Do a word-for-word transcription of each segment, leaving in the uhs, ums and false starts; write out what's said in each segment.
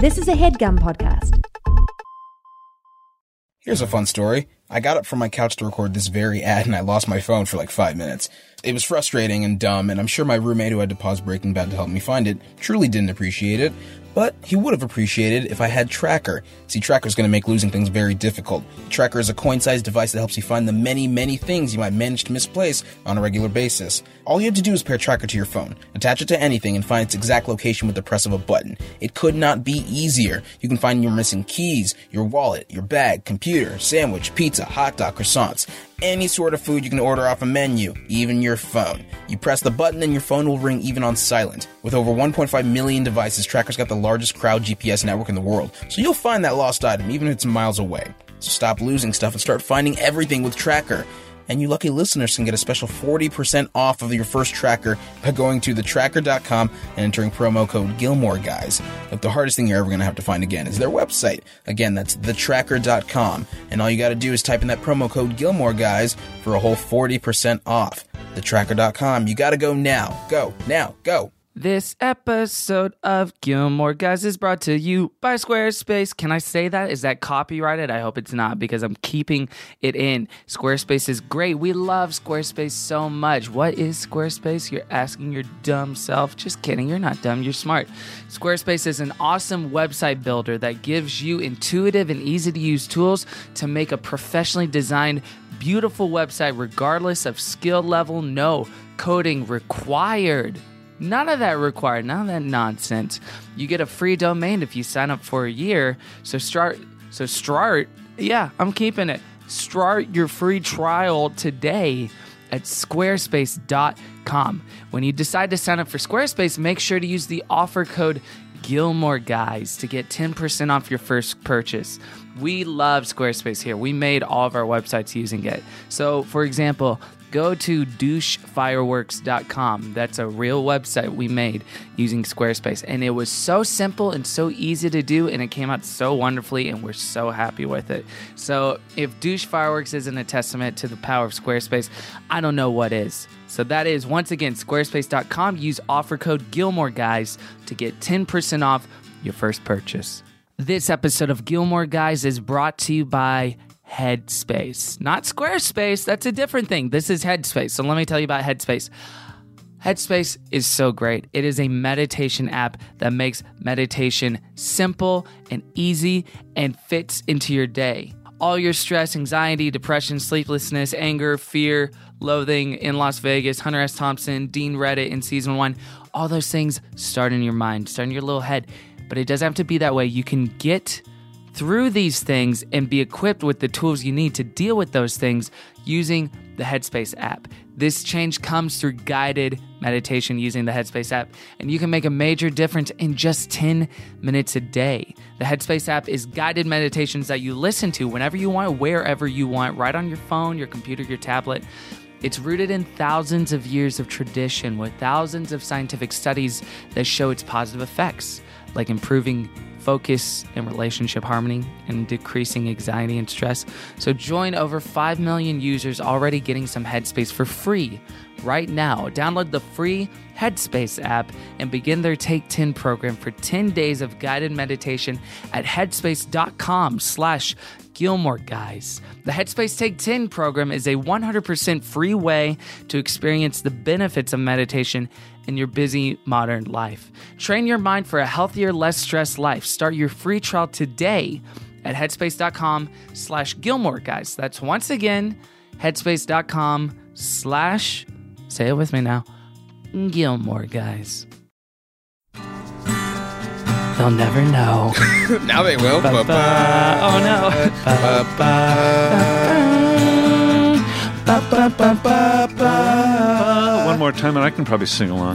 This is a HeadGum podcast. Here's a fun story. I got up from my couch to record this very ad and I lost my phone for like five minutes. It was frustrating and dumb, and I'm sure my roommate who had to pause Breaking Bad to help me find it truly didn't appreciate it. But he would have appreciated if I had Tracker. See, Tracker's going to make losing things very difficult. Tracker is a coin-sized device that helps you find the many, many things you might manage to misplace on a regular basis. All you have to do is pair Tracker to your phone, attach it to anything, and find its exact location with the press of a button. It could not be easier. You can find your missing keys, your wallet, your bag, computer, sandwich, pizza, hot dog, croissants, any sort of food you can order off a menu, even your phone. You press the button and your phone will ring even on silent. With over one point five million devices, Tracker's got the largest crowd G P S network in the world, so you'll find that lost item even if it's miles away. So stop losing stuff and start finding everything with Tracker. And you lucky listeners can get a special forty percent off of your first Tracker by going to the tracker dot com and entering promo code Gilmore Guys. Look, the hardest thing you're ever going to have to find again is their website. Again, that's the tracker dot com. And all you got to do is type in that promo code Gilmore Guys for a whole forty percent off. the tracker dot com. You got to go now. Go. Now. Go. This episode of Gilmore Guys is brought to you by Squarespace. Can I say that? Is that copyrighted? I hope it's not, because I'm keeping it in. Squarespace is great. We love Squarespace so much. What is Squarespace? You're asking your dumb self. Just kidding. You're not dumb. You're smart. Squarespace is an awesome website builder that gives you intuitive and easy-to-use tools to make a professionally designed, beautiful website regardless of skill level. No coding required. None of that required, none of that nonsense. You get a free domain if you sign up for a year. So start, so start, yeah, I'm keeping it. Start your free trial today at squarespace dot com. When you decide to sign up for Squarespace, make sure to use the offer code Gilmore Guys to get ten percent off your first purchase. We love Squarespace here. We made all of our websites using it. So, for example, go to douche fireworks dot com. That's a real website we made using Squarespace. And it was so simple and so easy to do, and it came out so wonderfully, and we're so happy with it. So if Douche Fireworks isn't a testament to the power of Squarespace, I don't know what is. So that is, once again, squarespace dot com. Use offer code Gilmore Guys to get ten percent off your first purchase. This episode of Gilmore Guys is brought to you by Headspace. Not Squarespace, that's a different thing. This is Headspace. So let me tell you about Headspace. Headspace is so great. It is a meditation app that makes meditation simple and easy and fits into your day. All your stress, anxiety, depression, sleeplessness, anger, fear, loathing in Las Vegas, Hunter S. Thompson, Dean Reddit in season one, all those things start in your mind, start in your little head. But it doesn't have to be that way. You can get through these things and be equipped with the tools you need to deal with those things using the Headspace app. This change comes through guided meditation using the Headspace app, and you can make a major difference in just ten minutes a day. The Headspace app is guided meditations that you listen to whenever you want, wherever you want, right on your phone, your computer, your tablet. It's rooted in thousands of years of tradition with thousands of scientific studies that show its positive effects, like improving focus and relationship harmony and decreasing anxiety and stress. So join over five million users already getting some Headspace for free right now. Download the free Headspace app and begin their Take ten program for ten days of guided meditation at headspace dot com slash Gilmore Guys. The Headspace Take ten program is a one hundred percent free way to experience the benefits of meditation in your busy modern life. Train your mind for a healthier, less stressed life. Start your free trial today at headspace dot com slash Gilmore Guys. That's once again, headspace dot com slash, say it with me now, Gilmore Guys. They'll never know. Now they will. Ba-ba. Oh no. Ba-ba. One more time and I can probably sing along.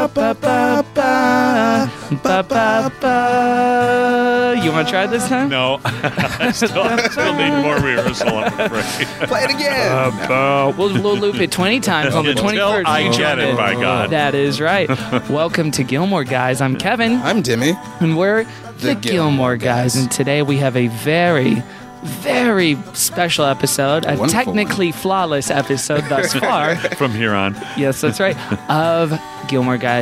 You want to try this time? No. I still, I still need more rehearsal, I'm afraid. Play it again. Uh, We'll, we'll loop it twenty times on the Until twenty-first. I get it, by God. That is right. Welcome to Gilmore Guys. I'm Kevin. I'm Timmy. And we're the, the Gilmore, Gilmore guys. guys. And today we have a very, very special episode, a Wonderful. technically flawless episode thus far. From here on. Yes, that's right. Of Gilmore Guys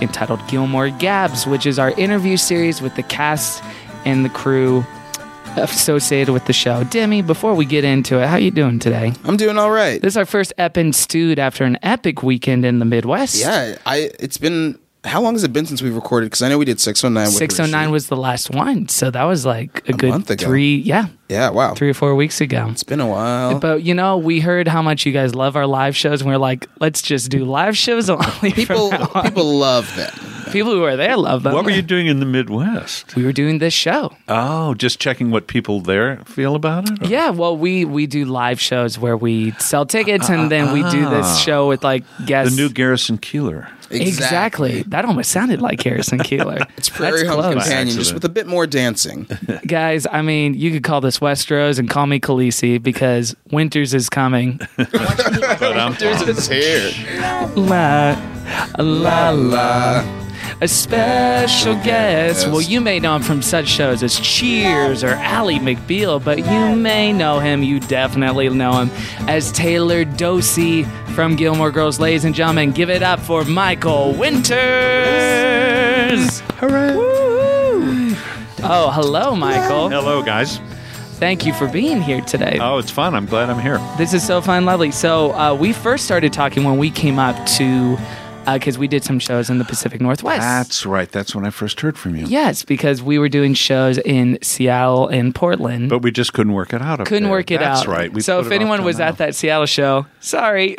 entitled Gilmore Gabs, which is our interview series with the cast and the crew associated with the show. Demi, before we get into it, how you doing today? I'm doing all right. This is our first Ep and Stewed after an epic weekend in the Midwest. Yeah, I. It's been. How long has it been since we've recorded? Because I know we did six oh nine. with six oh nine Rishi. was the last one, so that was like a, A good month ago. three, yeah, Yeah, wow. three or four weeks ago. It's been a while. But you know, we heard how much you guys love our live shows, and we're like, let's just do live shows only. people, from now on. people love them. people who are there love them. What were you doing in the Midwest? We were doing this show. Oh, just checking what people there feel about it? Or- Yeah, well, we we do live shows where we sell tickets, and then we do this show with like The guests. new Garrison Keillor. Exactly. That almost sounded like Harrison Keillor. It's Prairie That's Home close. Companion, just Accident. with a bit more dancing. Guys, I mean, you could call this Westeros and call me Khaleesi because Winters is coming. But I'm It's here. La, la, la. A special guest. Yes. Well, you may know him from such shows as Cheers or Ally McBeal, but you may know him, you definitely know him, as Taylor Dosey from Gilmore Girls. Ladies and gentlemen, give it up for Michael Winters. Hooray. Woo! Oh, hello, Michael. Hello, guys. Thank you for being here today. Oh, it's fun. I'm glad I'm here. This is so fun, lovely. So uh, we first started talking when we came up to, because we did some shows in the Pacific Northwest. That's right. That's when I first heard from you. Yes, because we were doing shows in Seattle and Portland. But we just couldn't work it out up couldn't there. work it That's out. That's right. We so put if it off anyone till was now. at that Seattle show, sorry.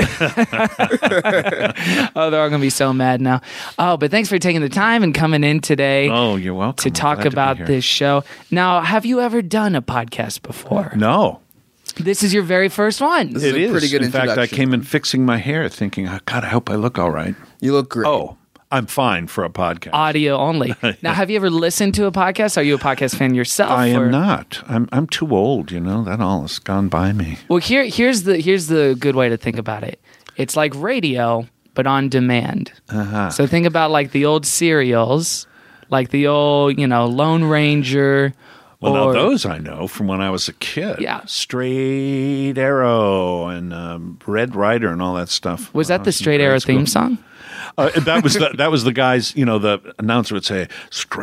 Oh, they're all going to be so mad now. Oh, but thanks for taking the time and coming in today Oh, you're welcome. to I'm talk glad to be about here. this show. Now, have you ever done a podcast before? No. This is your very first one. This is It a is. pretty good In fact, I introduction. came in fixing my hair thinking, oh, God, I hope I look all right. You look great. Oh, I'm fine for a podcast. Audio only. Now, have you ever listened to a podcast? Are you a podcast fan yourself? I am or- not. I'm I'm too old, you know. That all has gone by me. Well, here, here's the here's the good way to think about it. It's like radio, but on demand. Uh-huh. So think about like the old serials, like the old, you know, Lone Ranger. Well, or, now those I know from when I was a kid. Yeah. Straight Arrow and um, Red Rider and all that stuff. Was when I that the in Straight grade Arrow school. theme song? Uh, that was the, that was the guys. You know, the announcer would say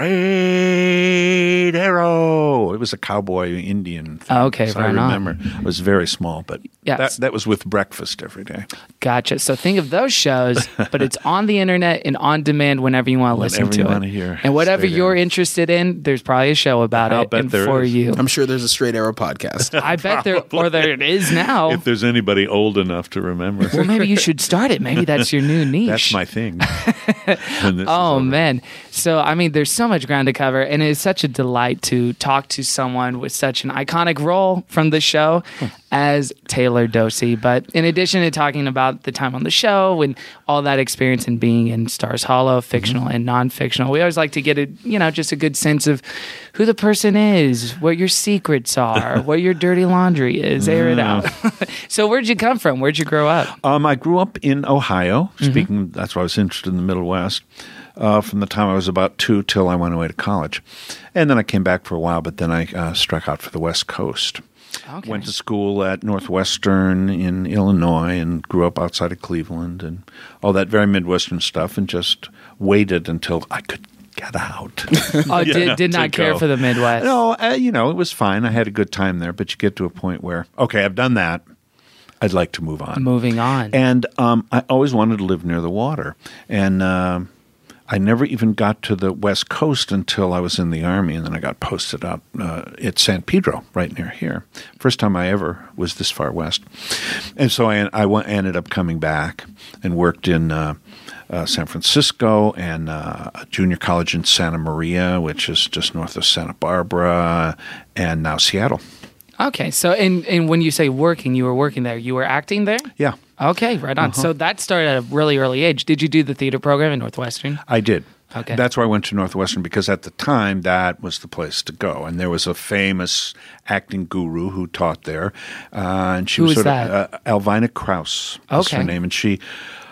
"Straight Arrow." It was a cowboy Indian thing. Oh, okay, so right I on. remember. I was very small, but Yes. that that was with breakfast every day. Gotcha. So think of those shows, but it's on the internet and on demand whenever you want to listen Whenever to you it. wanna hear and whatever Straight you're Arrow. interested in, there's probably a show about I'll it bet and there for is. you. I'm sure there's a Straight Arrow podcast. I bet there, or there it is now. If there's anybody old enough to remember, Well, maybe you should start it. Maybe that's your new niche. that's my thing. When this is Oh over. man. So I mean there's so much ground to cover and it's such a delight to talk to someone with such an iconic role from the show as Taylor Dosey. But in addition to talking about the time on the show and all that experience in being in Stars Hollow, fictional Mm-hmm. and non-fictional, we always like to get a you know just a good sense of who the person is, what your secrets are, what your dirty laundry is. Air it out. So where'd you come from? Where'd you grow up? Um, I grew up in Ohio. Mm-hmm. Speaking, that's why I was interested in the Middle West. Uh, from the time I was about two till I went away to college, and then I came back for a while. But then I uh, struck out for the West Coast. Okay. Went to school at Northwestern in Illinois and grew up outside of Cleveland and all that very Midwestern stuff, and just waited until I could get out. Oh, did, Yeah, did to not care go. for the Midwest. No, uh, you know, it was fine. I had a good time there, but you get to a point where, okay, I've done that. I'd like to move on. Moving on. And um, I always wanted to live near the water. And um I never even got to the West Coast until I was in the Army, and then I got posted out uh, at San Pedro, right near here. First time I ever was this far west. And so I, I went, ended up coming back and worked in uh, uh, San Francisco and uh, a junior college in Santa Maria, which is just north of Santa Barbara, and now Seattle. Okay, so and and when you say working, you were working there. You were acting there. Yeah, Okay, right on. So that started at a really early age. Did you do the theater program in Northwestern? I did. Okay. That's why I went to Northwestern, because at the time that was the place to go, and there was a famous acting guru who taught there, uh, and she Who was was sort that? of uh, Alvina Krauss. Was Okay. her name, and she.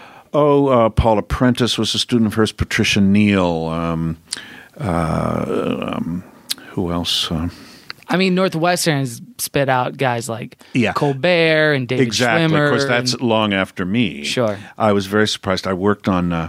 Oh, uh, Paula Prentice was a student of hers. Patricia Neal. Um, uh, um, who else? Uh, I mean, Northwestern has spit out guys like Yeah. Colbert and David exactly. Schwimmer. Of course, that's and- long after me. Sure. I was very surprised. I worked on uh,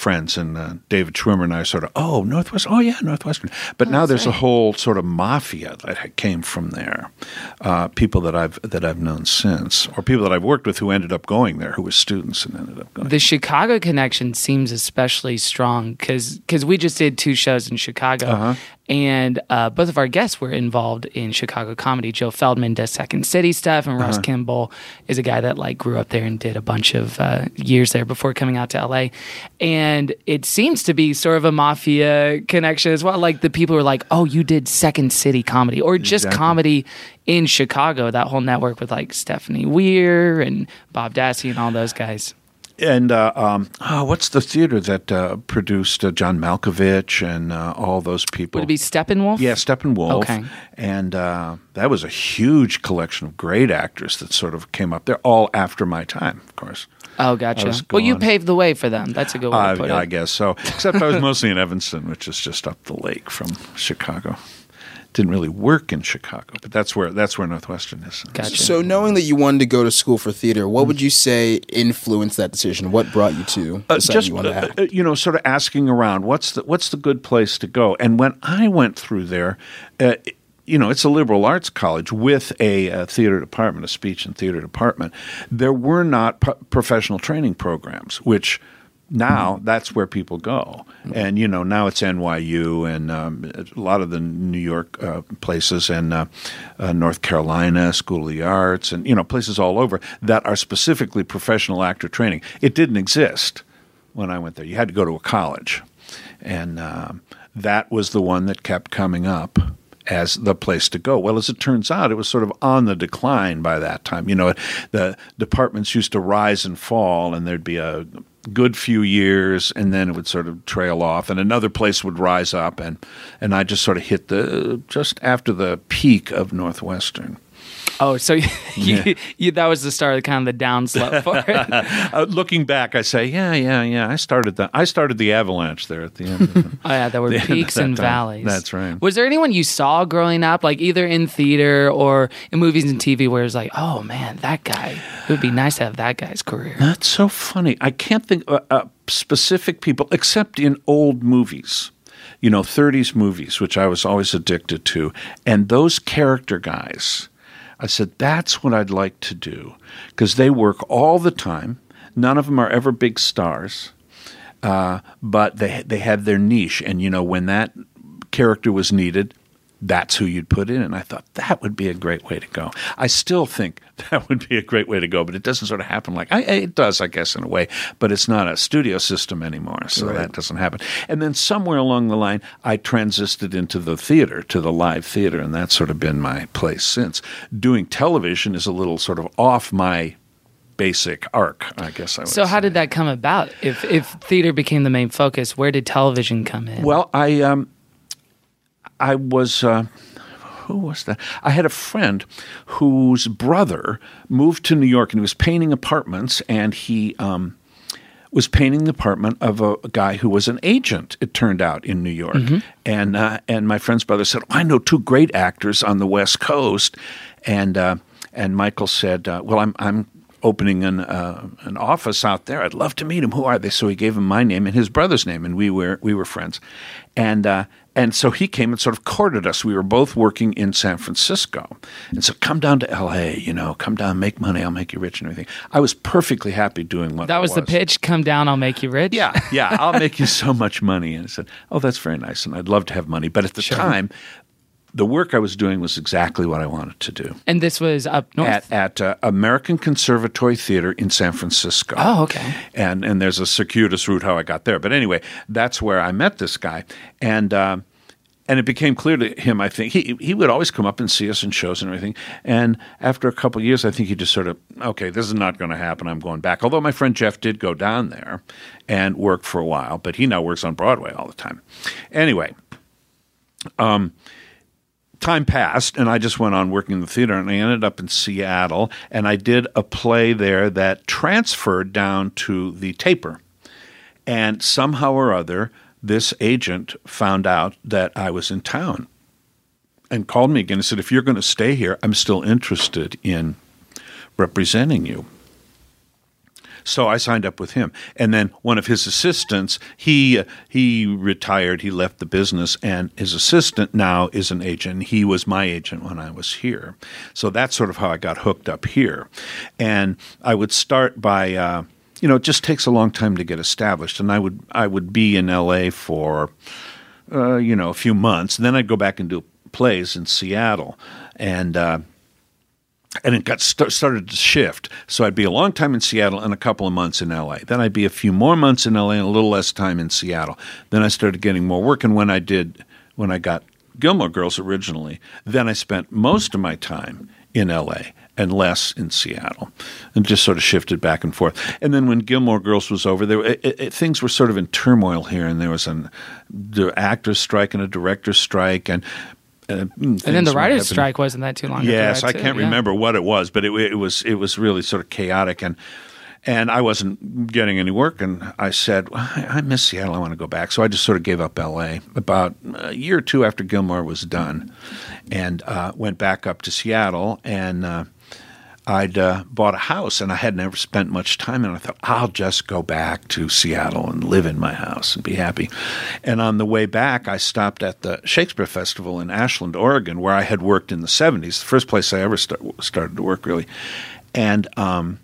friends, and uh, David Schwimmer and I are sort of, oh, Northwestern, oh yeah, Northwestern. But now there's a whole sort of mafia that came from there. Uh, people that I've that I've known since, or people that I've worked with who ended up going there, who were students and ended up going. The Chicago connection seems especially strong because we just did two shows in Chicago. Uh-huh. And uh, both of our guests were involved in Chicago comedy. Joe Feldman does Second City stuff, and Ross Uh-huh. Kimball is a guy that like grew up there and did a bunch of uh, years there before coming out to L A. And it seems to be sort of a mafia connection as well. Like the people are like, "Oh, you did Second City comedy, or just Exactly. comedy in Chicago." That whole network with like Stephanie Weir and Bob Dassey and all those guys. And uh, um, oh, what's the theater that uh, produced uh, John Malkovich and uh, all those people? Would it be Steppenwolf? Yeah, Steppenwolf. Okay. And uh, that was a huge collection of great actors that sort of came up there, all after my time, of course. Oh, I gotcha. was Well, you gone. paved the way for them. That's a good way Uh, to put I it. guess so. Except I was mostly in Evanston, which is just up the lake from Chicago. Didn't really work in Chicago, but that's where that's where Northwestern is. Gotcha. So knowing that you wanted to go to school for theater, what would you say influenced that decision? What brought you to Uh, deciding just you wanted to uh, act? uh, you know, sort of asking around, what's the what's the good place to go? And when I went through there, uh, you know, it's a liberal arts college with a, uh theater department, a speech and theater department. There were not p- professional training programs, which now that's where people go. And, you know, now it's N Y U and um, a lot of the New York uh, places and uh, uh, North Carolina, School of the Arts, and, you know, places all over that are specifically professional actor training. It didn't exist when I went there. You had to go to a college. And um, that was the one that kept coming up as the place to go. Well, as it turns out, it was sort of on the decline by that time. You know, the departments used to rise and fall, and there'd be a good few years, and then it would sort of trail off, and another place would rise up, and and I just sort of hit the just after the peak of Northwestern. Oh, so you, Yeah. you, that was the start of kind of the downslope for it. Uh, looking back, I say, yeah, yeah, yeah. I started the I started the avalanche there at the end. Of the, Oh yeah, there were The end of peaks that and time. valleys. That's right. Was there anyone you saw growing up, like either in theater or in movies and T V, where it was like, oh man, that guy? It would be nice to have that guy's career. That's so funny. I can't think of uh, specific people, except in old movies, you know, thirties movies, which I was always addicted to. And those character guys, I said, that's what I'd like to do, because they work all the time. None of them are ever big stars, uh, but they they have their niche. And, you know, when that character was needed, that's who you'd put in. And I thought that would be a great way to go. I still think that would be a great way to go, but it doesn't sort of happen like I, it does, I guess, in a way. But it's not a studio system anymore, so Right. that doesn't happen. And then somewhere along the line, I transitioned into the theater, to the live theater, and that's sort of been my place since. Doing television is a little sort of off my basic arc, I guess I would So how say. did that come about? If if theater became the main focus, where did television come in? Well, I um, I was uh, who was that? I had a friend whose brother moved to New York and he was painting apartments, and he um, was painting the apartment of a, a guy who was an agent. It turned out in New York, and uh, and my friend's brother said, oh, "I know two great actors on the West Coast," and uh, and Michael said, uh, "Well, I'm I'm." opening an uh, an office out there. I'd love to meet him. Who are they? So he gave him my name and his brother's name, and we were we were friends. And uh, and so he came and sort of courted us. We were both working in San Francisco, and so come down to L A. You know, come down, make money. I'll make you rich and everything. I was perfectly happy doing what that I was the pitch. Come down, I'll make you rich. Yeah, yeah. I'll make you so much money. And I said, oh, that's very nice, and I'd love to have money. But at the Sure. time, the work I was doing was exactly what I wanted to do. And this was up north. At, at uh, American Conservatory Theater in San Francisco. Oh, okay. And and there's a circuitous route how I got there. But anyway, that's where I met this guy. And um, and it became clear to him, I think, he he would always come up and see us in shows and everything. And after a couple of years, I think he just sort of, okay, this is not going to happen. I'm going back. Although my friend Jeff did go down there and work for a while, but he now works on Broadway all the time. Anyway, um. Time passed, and I just went on working in the theater, and I ended up in Seattle, and I did a play there that transferred down to the Taper. And somehow or other, this agent found out that I was in town and called me again and said, if you're going to stay here, I'm still interested in representing you. So I signed up with him. And then one of his assistants, he he retired, he left the business, and his assistant now is an agent. He was my agent when I was here. So that's sort of how I got hooked up here. And I would start by, uh, you know, it just takes a long time to get established. And I would I would be in L A for, uh, you know, a few months. And then I'd go back and do plays in Seattle. And uh, and it got st- started to shift. So I'd be a long time in Seattle and a couple of months in L A. Then I'd be a few more months in L A and a little less time in Seattle. Then I started getting more work. And when I did, when I got Gilmore Girls originally, then I spent most of my time in L A and less in Seattle, and just sort of shifted back and forth. And then when Gilmore Girls was over, there it, it, things were sort of in turmoil here, and there was an the actors' strike and a director's strike, and Uh, and then the writer's strike wasn't that too long ago. Yes, I too. can't yeah. remember what it was, but it, it was it was really sort of chaotic, and and I wasn't getting any work, and I said, well, I, I miss Seattle, I want to go back. So I just sort of gave up L A about a year or two after Gilmore was done, and uh, went back up to Seattle, and uh, I'd uh, bought a house, and I had never spent much time, and I thought, I'll just go back to Seattle and live in my house and be happy. And on the way back, I stopped at the Shakespeare Festival in Ashland, Oregon, where I had worked in the seventies, the first place I ever start, started to work, really, and um,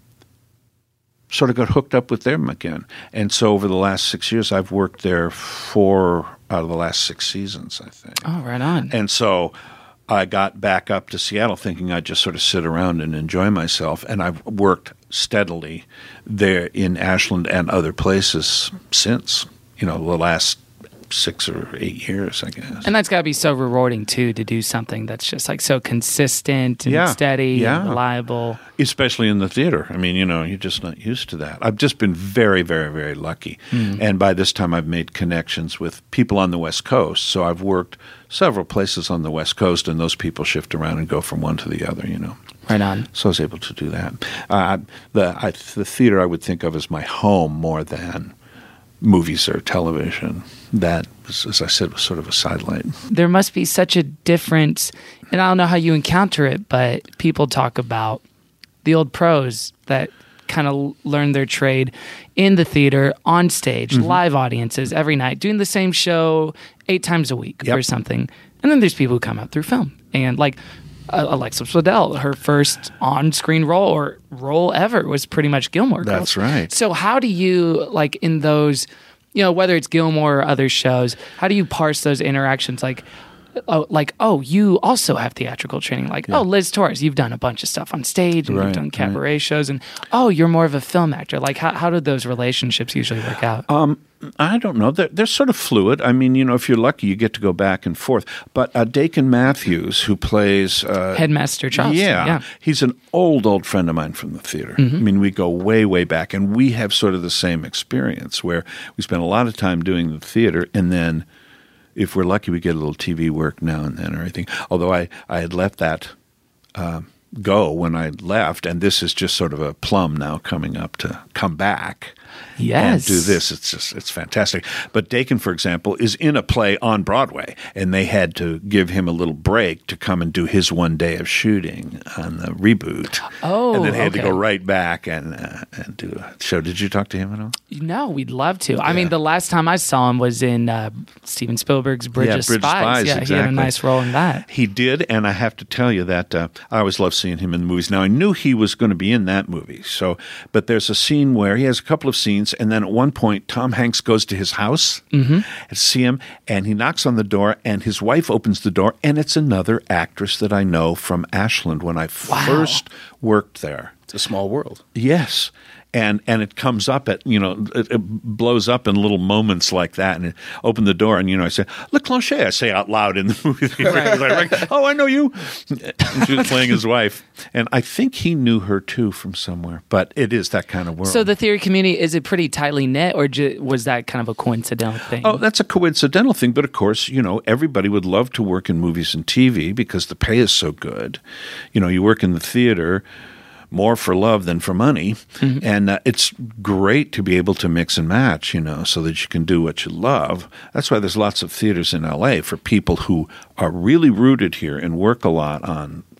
sort of got hooked up with them again. And so over the last six years, I've worked there four out of the last six seasons, I think. Oh, right on. And so I got back up to Seattle thinking I'd just sort of sit around and enjoy myself, and I've worked steadily there in Ashland and other places since, you know, the last six or eight years, I guess. And that's got to be so rewarding, too, to do something that's just like so consistent and Yeah. steady Yeah. and reliable. Especially in the theater. I mean, you know, you're just not used to that. I've just been very, very, very lucky. Mm. And by this time, I've made connections with people on the West Coast. So I've worked several places on the West Coast, and those people shift around and go from one to the other, you know. Right on. So I was able to do that. Uh, the, I, the theater I would think of as my home more than movies or television. That, was, as I said, was sort of a sidelight. There must be such a difference, and I don't know how you encounter it, but people talk about the old pros that kind of learn their trade in the theater, on stage, mm-hmm. live audiences every night, doing the same show eight times a week yep. or something. And then there's people who come out through film. And like uh, Alexa Swedell, her first on-screen role or role ever was pretty much Gilmore Girls. That's right. So how do you, like in those, you know, whether it's Gilmore or other shows, how do you parse those interactions? Like, oh, like, oh, you also have theatrical training. Like, yeah. oh, Liz Torres, you've done a bunch of stuff on stage and right, you've done cabaret right. shows. And, oh, you're more of a film actor. Like, how, how do those relationships usually work out? Um, I don't know. They're, they're sort of fluid. I mean, you know, if you're lucky, you get to go back and forth. But uh, Dakin Matthews, who plays... Uh, Headmaster Charles. Yeah, yeah. He's an old, old friend of mine from the theater. Mm-hmm. I mean, we go way, way back. And we have sort of the same experience where we spend a lot of time doing the theater, and then if we're lucky, we get a little T V work now and then or anything. Although I, I had let that uh, go when I left, and this is just sort of a plum now coming up to come back. Yes. And do this. It's just, it's fantastic. But Dakin, for example, is in a play on Broadway, and they had to give him a little break to come and do his one day of shooting on the reboot. Oh, and then he had okay. to go right back and uh, and do a show. Did you talk to him at all? No, we'd love to. I mean, the last time I saw him was in uh, Steven Spielberg's Bridge, Yeah, of, Bridge of Spies. Spies, Yeah, he had a exactly. nice role in that. He did, and I have to tell you that uh, I always love seeing him in the movies. Now, I knew he was going to be in that movie, so but there's a scene where he has a couple of scenes, and then at one point, Tom Hanks goes to his house mm-hmm. to see him, and he knocks on the door, and his wife opens the door, and it's another actress that I know from Ashland when I Wow. first worked there. It's a small world. Yes. And and it comes up at, you know, it, it blows up in little moments like that. And it opened the door, and, you know, I say, Le Clonchet, I say out loud in the movie theater. Like, oh, I know you. And she was playing his wife. And I think he knew her, too, from somewhere. But it is that kind of world. So the theater community, is it pretty tightly knit, or ju- was that kind of a coincidental thing? Oh, that's a coincidental thing. But, of course, you know, everybody would love to work in movies and T V because the pay is so good. You know, you work in the theater more for love than for money. Mm-hmm. And uh, it's great to be able to mix and match, you know, so that you can do what you love. That's why there's lots of theaters in L A for people who are really rooted here and work a lot on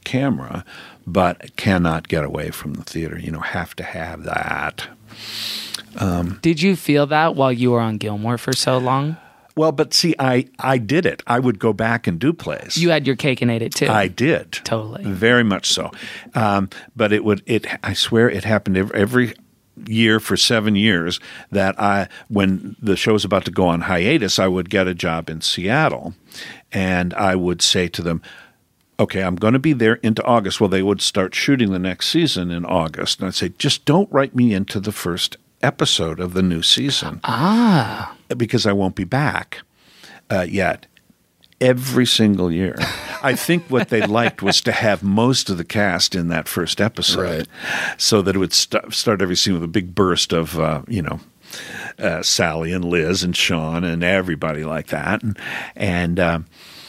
camera, but cannot get away from the theater. You know, have to have that. Um, Did you feel that while you were on Gilmore for so long? Well, but see, I, I did it. I would go back and do plays. You had your cake and ate it too. I did. Totally. Very much so. Um, but it would, it, I swear it happened every, every year for seven years that I, when the show was about to go on hiatus, I would get a job in Seattle and I would say to them, okay, I'm going to be there into August. Well, they would start shooting the next season in August. And I'd say, just don't write me into the first episode of the new season. Ah. Because I won't be back uh, yet. Every single year. I think what they liked was to have most of the cast in that first episode, right. so that it would st- start every scene with a big burst of, uh, you know, uh, Sally and Liz and Sean and everybody like that. And, and uh,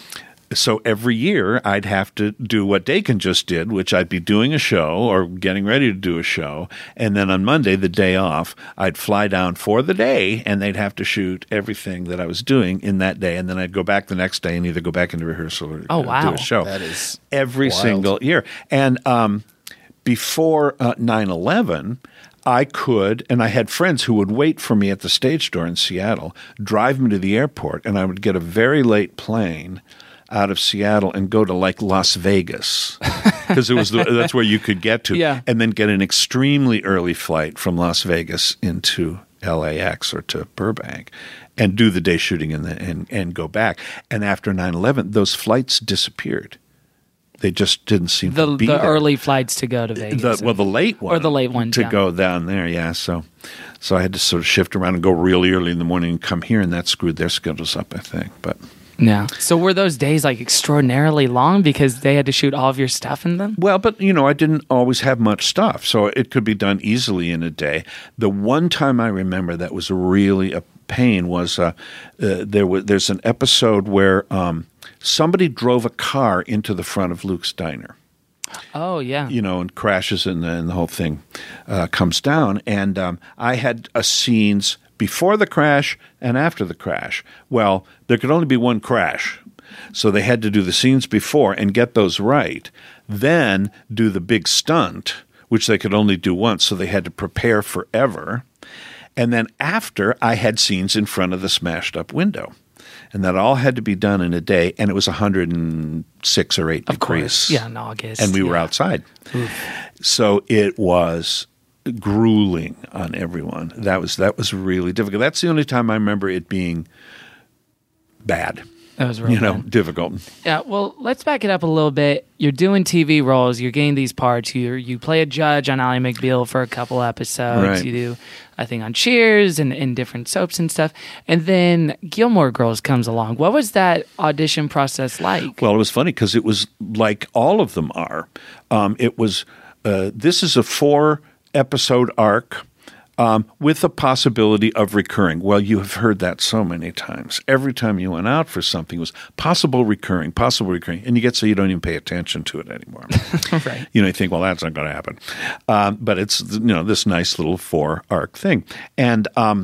so every year I'd have to do what Dakin just did, which I'd be doing a show or getting ready to do a show. And then on Monday, the day off, I'd fly down for the day and they'd have to shoot everything that I was doing in that day. And then I'd go back the next day and either go back into rehearsal or oh, uh, wow. do a show. That is every wild. single year. And um, before uh, nine eleven, I could, and I had friends who would wait for me at the stage door in Seattle, drive me to the airport, and I would get a very late plane out of Seattle and go to like Las Vegas because it was the, that's where you could get to, yeah. and then get an extremely early flight from Las Vegas into L A X or to Burbank and do the day shooting and, the, and, and go back. And after nine eleven, those flights disappeared. They just didn't seem the, to be The there. early flights to go to Vegas. The, well, the late one. Or the late one, To yeah. go down there, yeah. So so I had to sort of shift around and go really early in the morning and come here, and that screwed their schedules up, I think. But yeah. So were those days like extraordinarily long because they had to shoot all of your stuff in them? Well, but, you know, I didn't always have much stuff, so it could be done easily in a day. The one time I remember that was really a pain was uh, uh, there was there's an episode where um, somebody drove a car into the front of Luke's diner. Oh, yeah. You know, and crashes and, and the whole thing uh, comes down. And um, I had uh, scenes before the crash and after the crash. Well, there could only be one crash. So they had to do the scenes before and get those right. Then do the big stunt, which they could only do once. So they had to prepare forever. And then after, I had scenes in front of the smashed up window. And that all had to be done in a day, and it was one hundred six or eight Of degrees. course. Yeah, in August. And we were yeah. outside. So it was grueling on everyone. That was that was really difficult. That's the only time I remember it being bad. That was really You know, bad. difficult. Yeah, well, let's back it up a little bit. You're doing T V roles. You're getting these parts. You you play a judge on Ally McBeal for a couple episodes. Right. You do, I think, on Cheers and, and different soaps and stuff. And then Gilmore Girls comes along. What was that audition process like? Well, it was funny because it was like all of them are. Um, it was, uh, this is a four episode arc um, with the possibility of recurring. Well, you have heard that so many times. Every time you went out for something, it was possible recurring, possible recurring. And you get so you don't even pay attention to it anymore. Right. You know, you think, well, that's not going to happen. Um, but it's, you know, this nice little four arc thing. And um,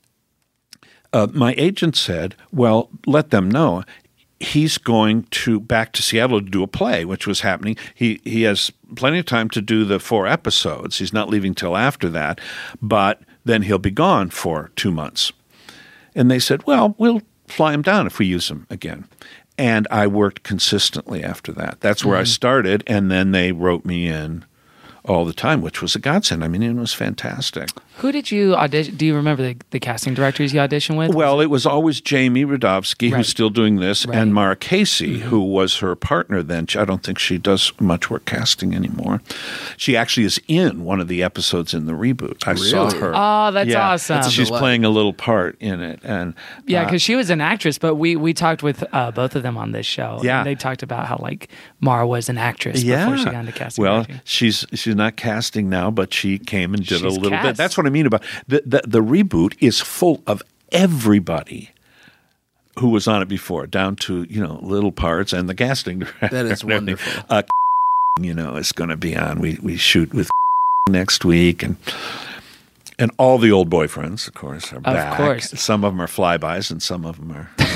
uh, my agent said, well, let them know. He's going to back to Seattle to do a play, which was happening. He he has plenty of time to do the four episodes. He's not leaving till after that, but then he'll be gone for two months. And they said, well, we'll fly him down if we use him again. And I worked consistently after that. That's where mm-hmm. I started, and then they wrote me in all the time, which was a godsend. I mean, it was fantastic. Who did you audition? Do you remember the, the casting directors you auditioned with? Well, it was always Jamie Radovsky, Right. who's still doing this, Right. and Mara Casey, mm-hmm. who was her partner then. I don't think she does much work casting anymore. She actually is in one of the episodes in the reboot. I saw Really? her. Oh, that's Yeah. awesome. That's She's delight. playing a little part in it. And Yeah, uh, because she was an actress, but we, we talked with uh, both of them on this show. Yeah. And they talked about how, like, Mara was an actress yeah. before she got into casting. Well, directing. she's she's not casting now, but she came and did She's a little cast. bit. That's what I mean about the, the the reboot is full of everybody who was on it before, down to, you know, little parts and the casting director. That is and everything. wonderful. Uh, you know, is going to be on. We we shoot with next week, and and all the old boyfriends, of course, are back. course. Some of them are flybys, and some of them are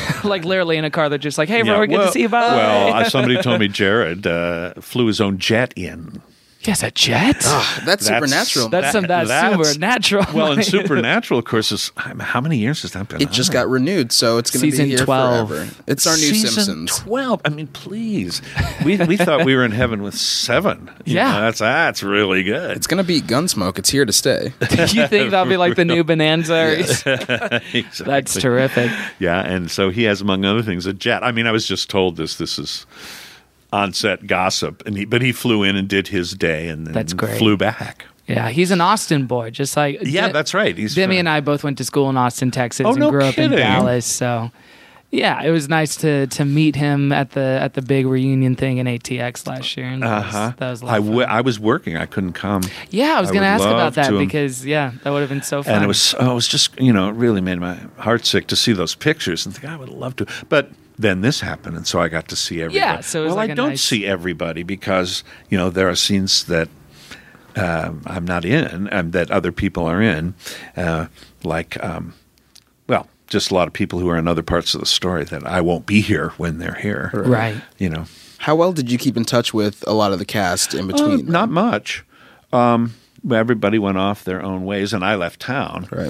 like literally in a car. They're just like, "Hey, Yeah, everyone, good well, to see you." Bye. Well, uh, somebody told me Jared uh, flew his own jet in. He has a jet. Ah, that's, That's- supernatural. That's some that's, that's- supernatural. Well, in Supernatural, of course, is how many years has that been? it just on? got renewed, so it's going to Season be here twelve. forever. It's our new Season Simpsons. twelve. I mean, please. We we thought we were in heaven with seven. You Yeah. know, that's that's really good. It's going to beat Gunsmoke. It's here to stay. You think that'll be like the new Bonanza? Exactly. That's terrific. Yeah, and so he has, among other things, a jet. I mean, I was just told this. This is on-set gossip, and he, but he flew in and did his day, and then That's great. flew back. Yeah, he's an Austin boy, just like Yeah, Di- that's right. He's Demi from- and I both went to school in Austin, Texas, Oh, and no grew up in kidding. Dallas. So, yeah, it was nice to to meet him at the at the big reunion thing in A T X last year. And that, Uh was, huh. that was a lot I, of fun. w- I was working. I couldn't come, yeah, I was I going to would ask about love that to, um, because yeah, that would have been so fun. and it was oh, it was just you know it really made my heart sick to see those pictures and think I would love to, but. Then this happened, and so I got to see everybody. Yeah, so it was well, like I a don't nice- see everybody because you know there are scenes that um, I'm not in, um, that other people are in, uh, like um, well, just a lot of people who are in other parts of the story that I won't be here when they're here. right. You know, How well did you keep in touch with a lot of the cast in between? Uh, not much. Um, everybody went off their own ways, and I left town. Right.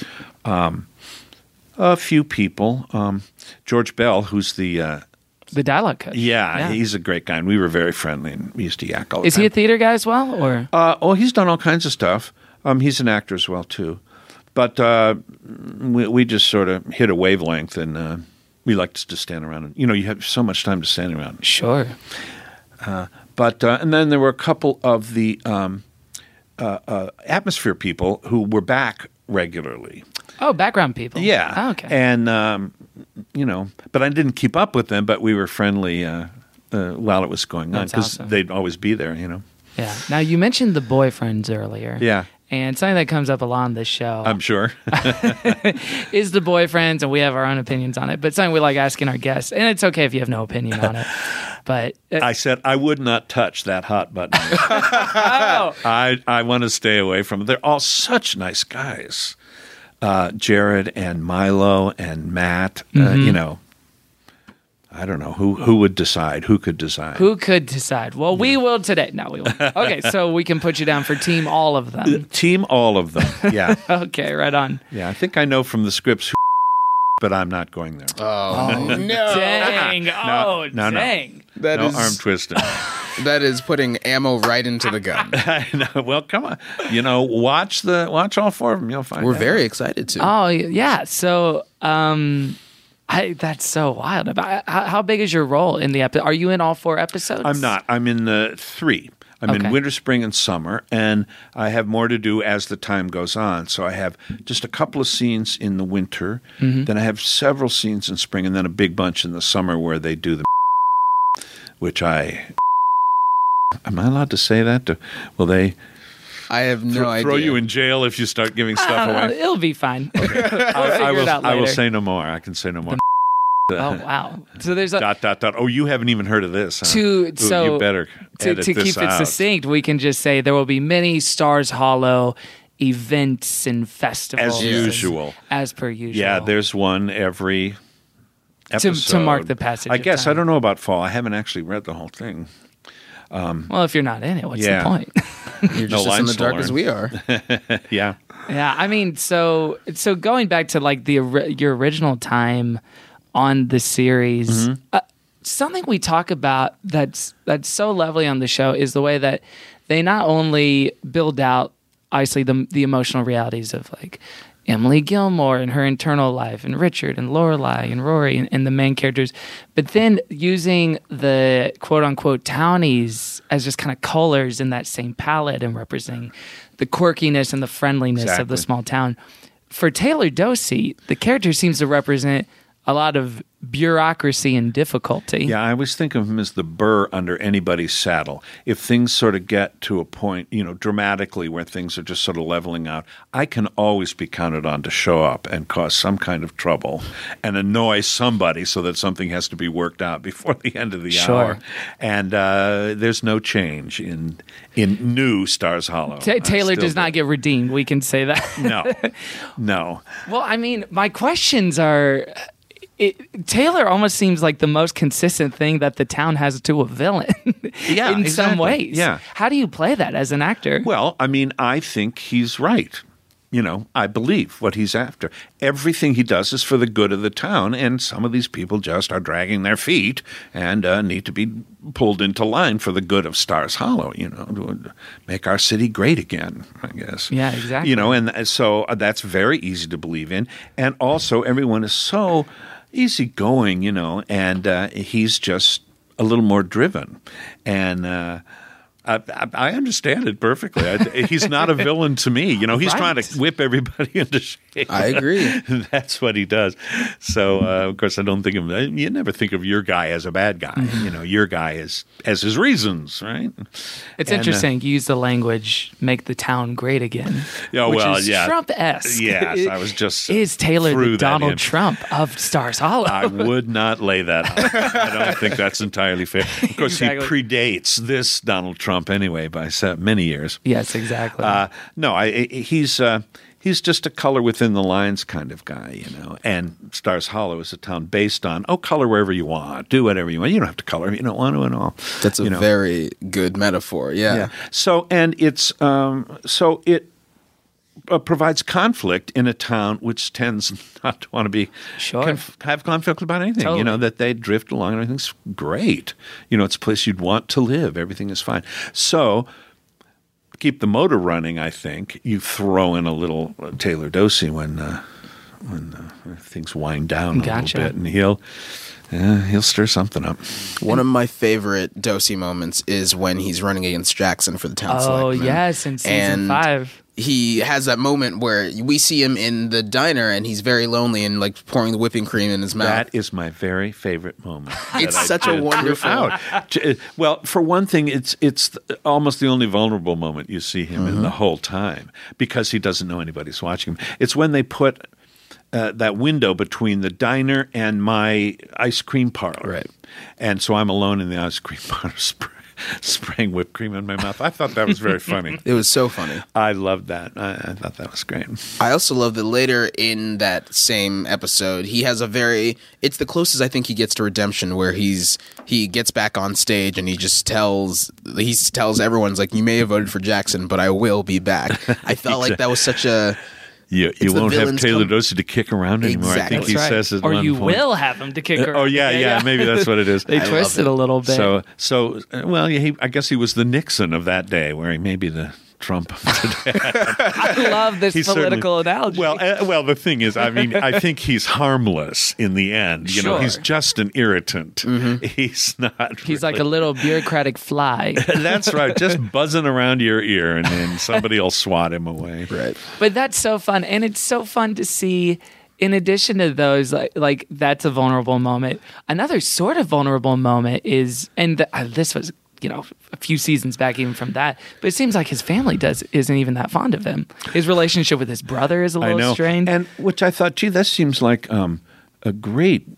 A few people. Um, George Bell, who's the uh, The dialogue coach. yeah, he's a great guy, and we were very friendly, and we used to yak all the Is time. he a theater guy as well, or Uh, oh, he's done all kinds of stuff. Um, he's an actor as well too, but uh, we we just sort of hit a wavelength, and uh, we like to just stand around. And you know, you have so much time to stand around. sure? But uh, and then there were a couple of the um, uh, uh, atmosphere people who were back regularly. Oh, background people. Yeah. Oh, okay. And um, you know, but I didn't keep up with them. But we were friendly uh, uh, while it was going on That's because awesome. they'd always be there. You know. Yeah. Now you mentioned the boyfriends earlier. Yeah. And something that comes up a lot on this show I'm sure. is the boyfriends, and we have our own opinions on it. But something we like asking our guests, and it's okay if you have no opinion on it. But uh, I said I would not touch that hot button. oh, I I want to stay away from it. They're all such nice guys. Uh, Jared and Milo and Matt. Uh, Mm-hmm. you know, I don't know who who would decide. Who could decide? who could decide? Well, we will today. No, we won't. Okay, so we can put you down for team all of them. Team all of them. Yeah, Okay, right on. yeah. I think I know from the scripts, who, but I'm not going there. Oh, no. Dang. Oh, no, no. dang. That no is- arm twisting. That is putting ammo right into the gun. I know. Well, come on. You know, watch the watch all four of them. You'll find. We're out. very excited to. Oh, yeah. So, um, I that's so wild. About how, how big is your role in the episode? Are you in all four episodes? I'm not. I'm in the three. I'm Okay. in winter, spring, and summer, and I have more to do as the time goes on. So I have just a couple of scenes in the winter, Mm-hmm. then I have several scenes in spring, and then a big bunch in the summer where they do the, which I. Am I allowed to say that? Do- Will they I have no thro- idea. throw you in jail if you start giving I stuff don't know. away? It'll be fine. I, I figure will. it out I will later. say no more. I can say no more. Oh wow! So there's a dot dot dot. Oh, you haven't even heard of this. Huh? to Ooh, so you better to, edit to this keep it out. succinct. We can just say there will be many Stars Hollow events and festivals As usual. as per usual. Yeah, there's one every to episode. mark the passage. I of guess time. I don't know about fall. I haven't actually read the whole thing. Well, if you're not in it, what's Yeah. the point? You're No just as in lines the to dark learn. as we are. Yeah, Yeah, I mean, so so going back to like the ori- your original time on the series, Mm-hmm. uh, something we talk about that's that's so lovely on the show is the way that they not only build out obviously the the emotional realities of like Emily Gilmore and her internal life, and Richard and Lorelai and Rory and, and the main characters, but then using the quote unquote townies as just kind of colors in that same palette and representing the quirkiness and the friendliness of Exactly. the small town. For Taylor Dosey, the character seems to represent a lot of bureaucracy and difficulty. yeah. I always think of him as the burr under anybody's saddle. If things sort of get to a point, you know, dramatically where things are just sort of leveling out, I can always be counted on to show up and cause some kind of trouble and annoy somebody so that something has to be worked out before the end of the Sure. hour. And uh, there's no change in in new Stars Hollow. Ta I Taylor still does do. not get redeemed. We can say that. No, no. Well, I mean, my questions are it, Taylor almost seems like the most consistent thing that the town has to a villain. Yeah, in exactly. some ways. Yeah. How do you play that as an actor? Well, I mean, I think he's right. You know, I believe what he's after. Everything he does is for the good of the town, and some of these people just are dragging their feet and uh, need to be pulled into line for the good of Stars Hollow, you know, to make our city great again, I guess. Yeah, exactly. You know, and so that's very easy to believe in. And also, everyone is so easygoing, you know, and uh, he's just a little more driven. And, uh, I, I understand it perfectly. I, he's not a villain to me. You know, he's Right. trying to whip everybody into shape. I agree. That's what he does. So, uh, of course, I don't think of you never think of your guy as a bad guy. Mm-hmm. You know, your guy is has his reasons, right? It's And, uh, interesting. You use the language "make the town great again." Yeah, which well, is yeah. Trump-esque. Yes, I was just Is Taylor threw the that Donald in. Trump of Stars Hollow? I would not lay that out. I don't think that's entirely fair. Of course, Exactly. he predates this Donald Trump anyway by se- many years. Yes, exactly. Uh, no, I, I- he's uh, he's just a color within the lines kind of guy, you know. And Stars Hollow is a town based on oh, color wherever you want, do whatever you want. You don't have to color if you don't want to, and all. That's a you know. very good metaphor. Yeah. Yeah. So and it's um, so it uh, provides conflict in a town which tends not to want to be Sure. conf- have conflict about anything. Totally. You know that they drift along and everything's great. You know, it's a place you'd want to live. Everything is fine. So. Keep the motor running, I think. You throw in a little uh, Taylor Dosey when uh, when uh, things wind down a Gotcha. little bit, and he'll uh, he'll stir something up. One of my favorite Dosey moments is when he's running against Jackson for the town oh selectman. yes, in season And five. he has that moment where we see him in the diner and he's very lonely and like pouring the whipping cream in his mouth. That is my very favorite moment. It's that I such a did wonderful- throughout. J- Well, for one thing, it's it's th- almost the only vulnerable moment you see him in the whole time because he doesn't know anybody's watching him. It's when they put uh, that window between the diner and my ice cream parlor, Right. And so I'm alone in the ice cream parlor, spray, spraying whipped cream in my mouth. I thought that was very funny. It was so funny. I loved that. I, I thought that was great. I also love that later in that same episode, he has a very, it's the closest I think he gets to redemption where he's, he gets back on stage and he just tells, he tells everyone's like, you may have voted for Jackson, but I will be back. I felt like that was such a, You, you the won't have villains Taylor come- Dosey to kick around anymore. I Exactly. think he That's right. says at or one you point. will have him to kick her. Oh yeah, yeah, maybe that's what it is. They I love twisted it. a little bit. So, so uh, well, yeah, he, I guess he was the Nixon of that day, where he may be the Trump of today. I love this He political certainly- analogy. Well, uh, well, the thing is, I mean, I think he's harmless in the end. You know, Sure. he's just an irritant. He's not. he's like a really- little bureaucratic fly. That's right, just buzzing around your ear, and then somebody will swat him away. right. But that's so fun, and it's so fun to see. In addition to those, like, like that's a vulnerable moment. Another sort of vulnerable moment is, and the, uh, this was, you know, a few seasons back even from that. But it seems like his family does isn't even that fond of him. His relationship with his brother is a I little know, strained. and which I thought, gee, that seems like um, a great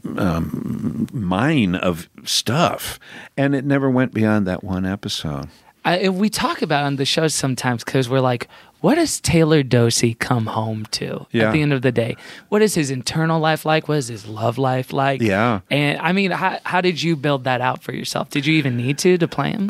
um, mine of stuff, and it never went beyond that one episode. I, and we talk about it on the show sometimes because we're like, what does Taylor Dosey come home to Yeah. at the end of the day? What is his internal life like? What is his love life like? Yeah. And I mean, how, how did you build that out for yourself? Did you even need to to play him?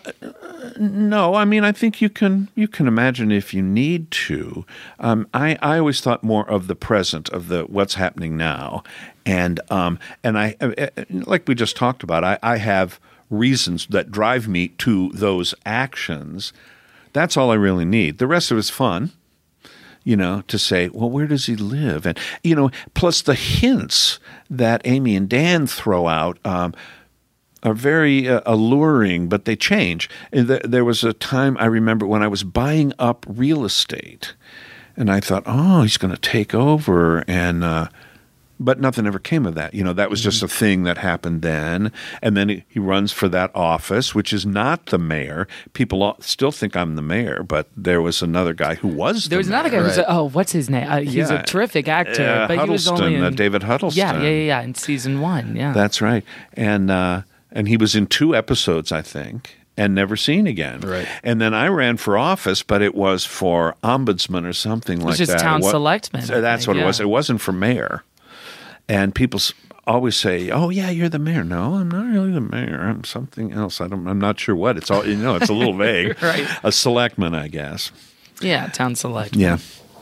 No, I mean, I think you can you can imagine if you need to. Um, I I always thought more of the present, of the what's happening now, and um and I uh, like we just talked about. I, I have reasons that drive me to those actions. That's all I really need. The rest of it's fun. You know, to say, well, where does he live? And, you know, plus the hints that Amy and Dan throw out um, are very uh, alluring, but they change. And th- there was a time I remember when I was buying up real estate, and I thought, oh, he's going to take over, and uh, but nothing ever came of that. You know, that was just a thing that happened then. And then he, he runs for that office, which is not the mayor. People all, still think I'm the mayor, but there was another guy who was There the was another guy mayor. who was, Right. oh, what's his name? Uh, he's Yeah. a terrific actor, Uh, but he was Huddleston, only in uh, David Huddleston. Yeah, yeah, yeah, yeah, in season one. Yeah, That's right. And uh, and he was in two episodes, I think, and never seen again. Right. And then I ran for office, but it was for ombudsman or something like just that. town It wa- selectman, I So that's think, what it was. yeah. It wasn't for mayor. And people s- always say, "Oh yeah, you're the mayor." No, I'm not really the mayor. I'm something else. I don't. I'm not sure what. It's all you know. It's a little vague. Right. A selectman, I guess. Yeah, town select. Yeah.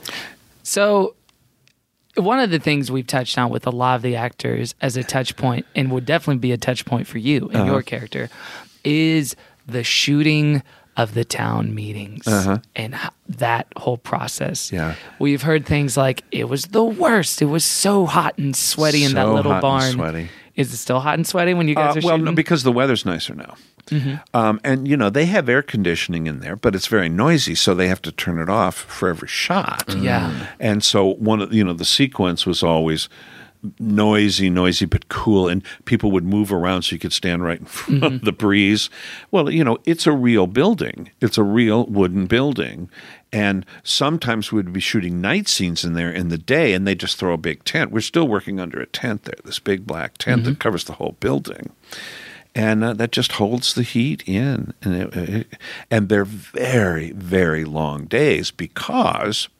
So, one of the things we've touched on with a lot of the actors as a touch point, and would definitely be a touch point for you and Uh-huh. your character, is the shooting of the town meetings Uh-huh. and h- that whole process. Yeah. We've heard things like, it was the worst. It was so hot and sweaty in that So little hot and barn. sweaty. Is it still hot and sweaty when you guys Uh, are well, shooting? no, because the weather's nicer now. Um, and, you know, they have air conditioning in there, but it's very noisy, so they have to turn it off for every shot. Yeah. And so one of, you know, the sequence was always noisy, noisy, but cool, and people would move around so you could stand right in front of the breeze. Well, you know, it's a real building. It's a real wooden building. And sometimes we'd be shooting night scenes in there in the day, and they just throw a big tent. We're still working under a tent there, this big black tent that covers the whole building. And uh, that just holds the heat in. And, it, it, and they're very, very long days because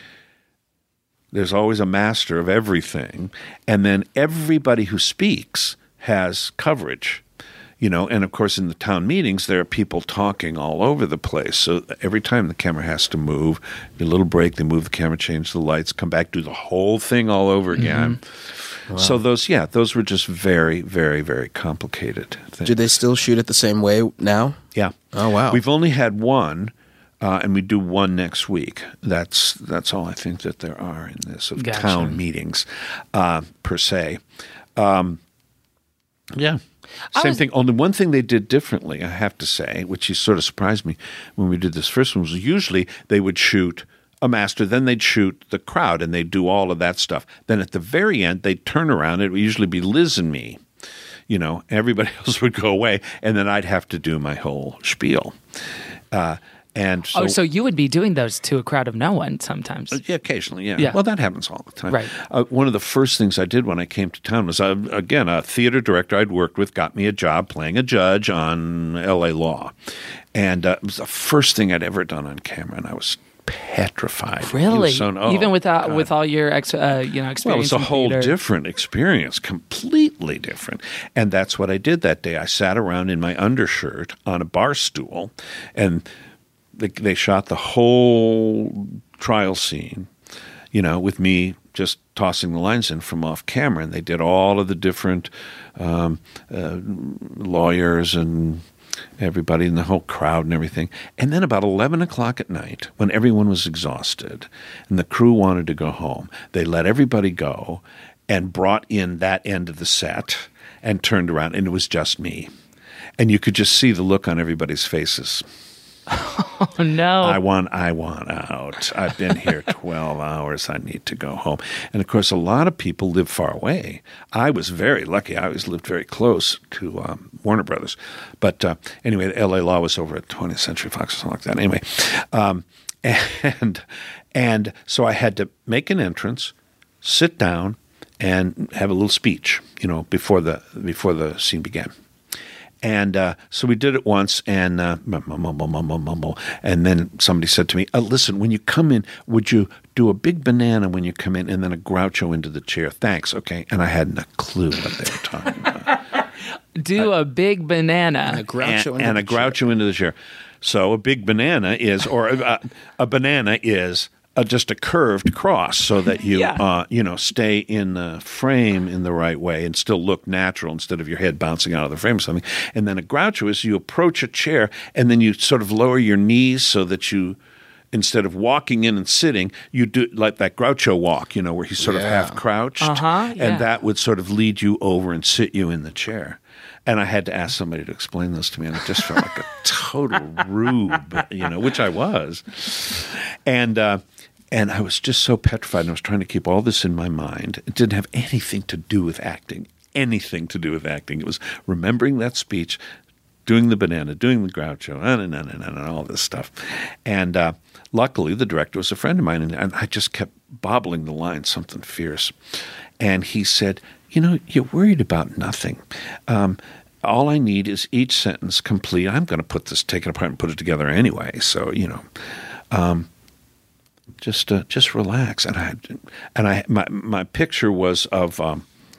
there's always a master of everything. And then everybody who speaks has coverage. You know, and of course in the town meetings, there are people talking all over the place. So every time the camera has to move, a little break, they move the camera, change the lights, come back, do the whole thing all over again. Wow. So those, yeah, those were just very, very, very complicated things. Do they still shoot it the same way now? Yeah. Oh, wow. We've only had one, uh, and we do one next week. That's that's all I think that there are in this of Gotcha. town meetings, uh, per se. Um, yeah. I Same was- thing. Only one thing they did differently, I have to say, which is sort of surprised me when we did this first one, was usually they would shoot a master, then they'd shoot the crowd, and they'd do all of that stuff. Then at the very end, they'd turn around. It would usually be Liz and me. You know, everybody else would go away, and then I'd have to do my whole spiel. Uh, and so, oh, so you would be doing those to a crowd of no one sometimes. yeah, occasionally, yeah. Yeah. Well, that happens all the time. Right. Uh, one of the first things I did when I came to town was, uh, again, a theater director I'd worked with got me a job playing a judge on L A Law. And uh, it was the first thing I'd ever done on camera, and I was petrified. It Really? was so- oh, Even without God. with all your ex, uh, you know Well, experience. it's a in whole theater. different experience, completely different. And that's what I did that day. I sat around in my undershirt on a bar stool, and they, they shot the whole trial scene, you know, with me just tossing the lines in from off camera. And they did all of the different um, uh, lawyers and everybody in the whole crowd and everything. And then about eleven o'clock at night, when everyone was exhausted and the crew wanted to go home, they let everybody go and brought in that end of the set and turned around, and it was just me. And you could just see the look on everybody's faces. Oh no! I want, I want out. I've been here twelve hours. I need to go home. And of course, a lot of people live far away. I was very lucky. I always lived very close to um, Warner Brothers. But uh, anyway, the L A Law was over at twentieth Century Fox or something like that. Anyway, um, and and so I had to make an entrance, sit down, and have a little speech, you know, before the before the scene began. And uh, so we did it once, and uh, mumble, mumble, mumble, mumble. And then somebody said to me, uh, listen, when you come in, would you do a big banana when you come in and then a Groucho into the chair? Thanks. Okay. And I hadn't a clue what they were talking about. Do a big banana. And a Groucho and, into and a the chair. Groucho into the chair. So a big banana is, or a, a banana is uh, just a curved cross so that you, Yeah. uh, you know, stay in the frame in the right way and still look natural instead of your head bouncing out of the frame or something. And then a Groucho is you approach a chair and then you sort of lower your knees so that you, instead of walking in and sitting, you do like that Groucho walk, you know, where he's sort of Yeah. half crouched. Uh-huh, yeah. And that would sort of lead you over and sit you in the chair. And I had to ask somebody to explain this to me, and it just felt like a total rube, you know, which I was. And uh, and I was just so petrified, and I was trying to keep all this in my mind. It didn't have anything to do with acting, anything to do with acting. It was remembering that speech, doing the banana, doing the Groucho, and, and, and, and, and all this stuff. And uh, luckily, the director was a friend of mine, and, and I just kept bobbling the line, something fierce. And he said, you know, you're worried about nothing. Um, all I need is each sentence complete. I'm going to put this, take it apart and put it together anyway. So, you know, um, just uh, just relax. And I and I my my picture was of um,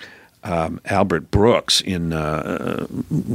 um, Albert Brooks in uh,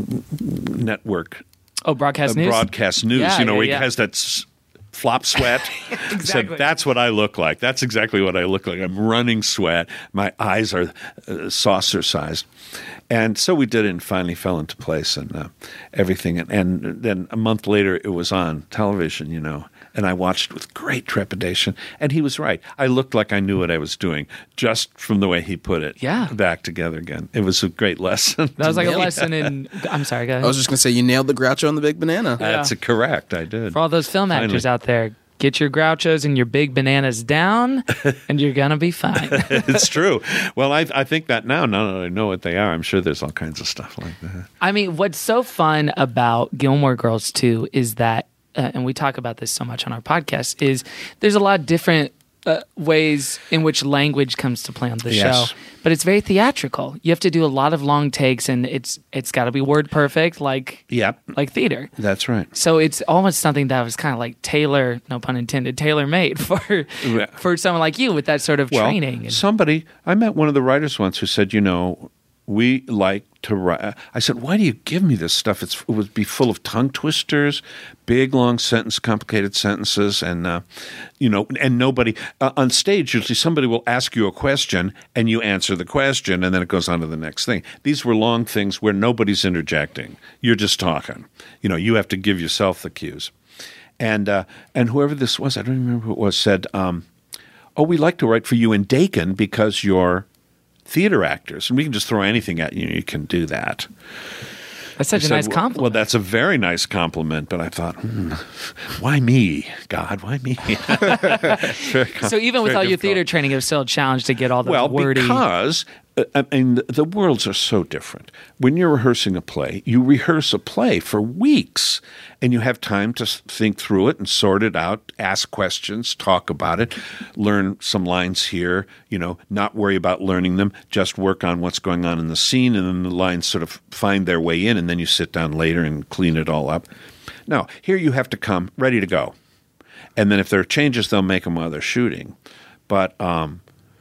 network Oh, broadcast uh, news. broadcast news. Yeah, you know, yeah, where he yeah. has that s- flop sweat. Exactly. Said, that's what I look like. That's exactly what I look like. I'm running sweat. My eyes are uh, saucer sized. And so we did it and finally fell into place and uh, everything. And, and then a month later, it was on television, you know, and I watched with great trepidation. And he was right. I looked like I knew what I was doing just from the way he put it Yeah. back together again. It was a great lesson. That was like a Yeah. lesson in. I'm sorry, go ahead. I was just gonna say you nailed the Groucho and the Big Banana. That's Yeah. correct. I did. For all those film Finally. actors out there, get your Grouchos and your big bananas down, and you're gonna be fine. It's true. Well, I, I think that now, now that I know what they are, I'm sure there's all kinds of stuff like that. I mean, what's so fun about Gilmore Girls too is that, uh, and we talk about this so much on our podcast, is there's a lot of different uh, ways in which language comes to play on the Yes. show, but it's very theatrical. You have to do a lot of long takes, and it's it's got to be word perfect, like Yep. like theater. That's right. So it's almost something that was kind of like tailor, no pun intended, tailor made for Yeah. for someone like you with that sort of Well, training. And, somebody, I met one of the writers once who said, you know, we like to write. I said, why do you give me this stuff? It's, it would be full of tongue twisters, big, long sentence, complicated sentences, and, uh, you know, and nobody, uh, on stage, usually somebody will ask you a question and you answer the question and then it goes on to the next thing. These were long things where nobody's interjecting. You're just talking. You know, you have to give yourself the cues. And, uh, and whoever this was, I don't remember who it was, said, um, oh, we like to write for you in Dakin because you're theater actors, and we can just throw anything at you. You can do that. that's such I a said, nice well- compliment. Well, that's a very nice compliment, but I thought, hmm, why me, God? Why me? Very com- so even with very all your difficult. theater training, it was still a challenge to get all the Well, wordy. because uh, I mean, the worlds are so different. When you're rehearsing a play, you rehearse a play for weeks, and you have time to s- think through it and sort it out, ask questions, talk about it, learn some lines here. You know, not worry about learning them, just work on what's going on in the scene, and then the lines sort of find their way in, and then you sit down later and clean it all up. Now, here you have to come ready to go, and then if there are changes, they'll make them while they're shooting. But um,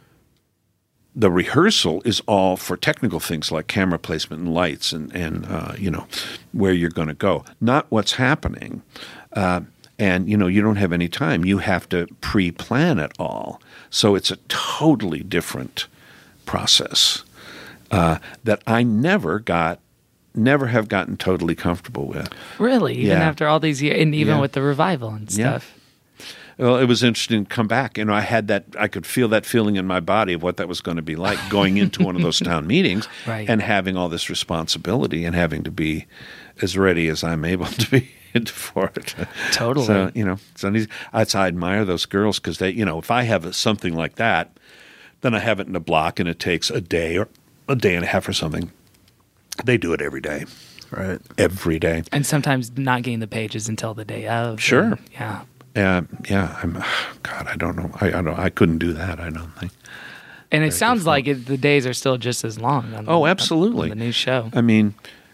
the rehearsal is all for technical things like camera placement and lights and, and uh, you know, where you're going to go, not what's happening. Uh, and, you know, you don't have any time. You have to pre-plan it all. So it's a totally different process uh, that I never got, never have gotten totally comfortable with. Really, even Yeah. after all these years, and even Yeah. with the revival and Yeah. stuff. Well, it was interesting to come back. You know, I had that, I could feel that feeling in my body of what that was going to be like going into one of those town meetings Right. and having all this responsibility and having to be as ready as I'm able to be for it. Totally. So, you know, it's uneasy. That's, I admire those girls because they, you know, if I have a, something like that, then I have it in a block and it takes a day or a day and a half or something. They do it every day. Right. Every day. And sometimes not getting the pages until the day of. Sure. and- yeah. Uh, yeah, I'm. God, I don't know. I, I don't. I couldn't do that. I don't think. And it sounds like it, the days are still just as long. On the, Oh, absolutely. On the new show. I mean,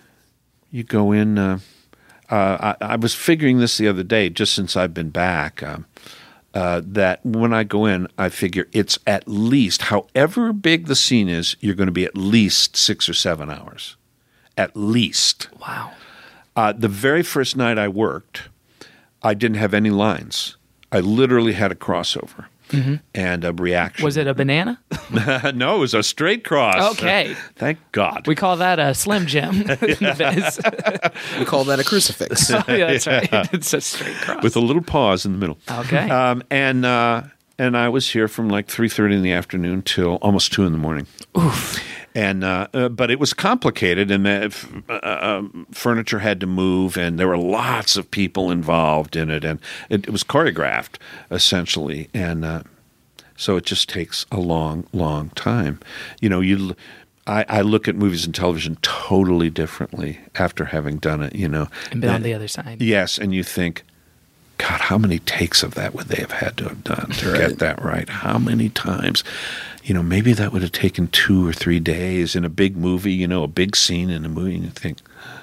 you go in. Uh, uh, I, I was figuring this the other day, just since I've been back, um, uh, that when I go in, I figure it's at least, however big the scene is, you're going to be at least six or seven hours. At least. Wow. Uh, the very first night I worked, I didn't have any lines. I literally had a crossover and a reaction. Was it a banana? No, it was a straight cross. Okay. Thank God. We call that a Slim Jim. in Biz. We call that a crucifix. Oh, yeah, that's right. It's a straight cross. With a little pause in the middle. Okay. Um, and uh, and I was here from like three thirty in the afternoon till almost two in the morning. Oof. And uh, uh, but it was complicated, and uh, f- uh, um, furniture had to move, and there were lots of people involved in it, and it, it was choreographed essentially, and uh, so it just takes a long, long time. You know, you. I, I look at movies and television totally differently after having done it. You know, and been on And- the other side. Yes, and you think, God, how many takes of that would they have had to have done to Right. get that right? How many times? You know, maybe that would have taken two or three days in a big movie, you know, a big scene in a movie, and you think.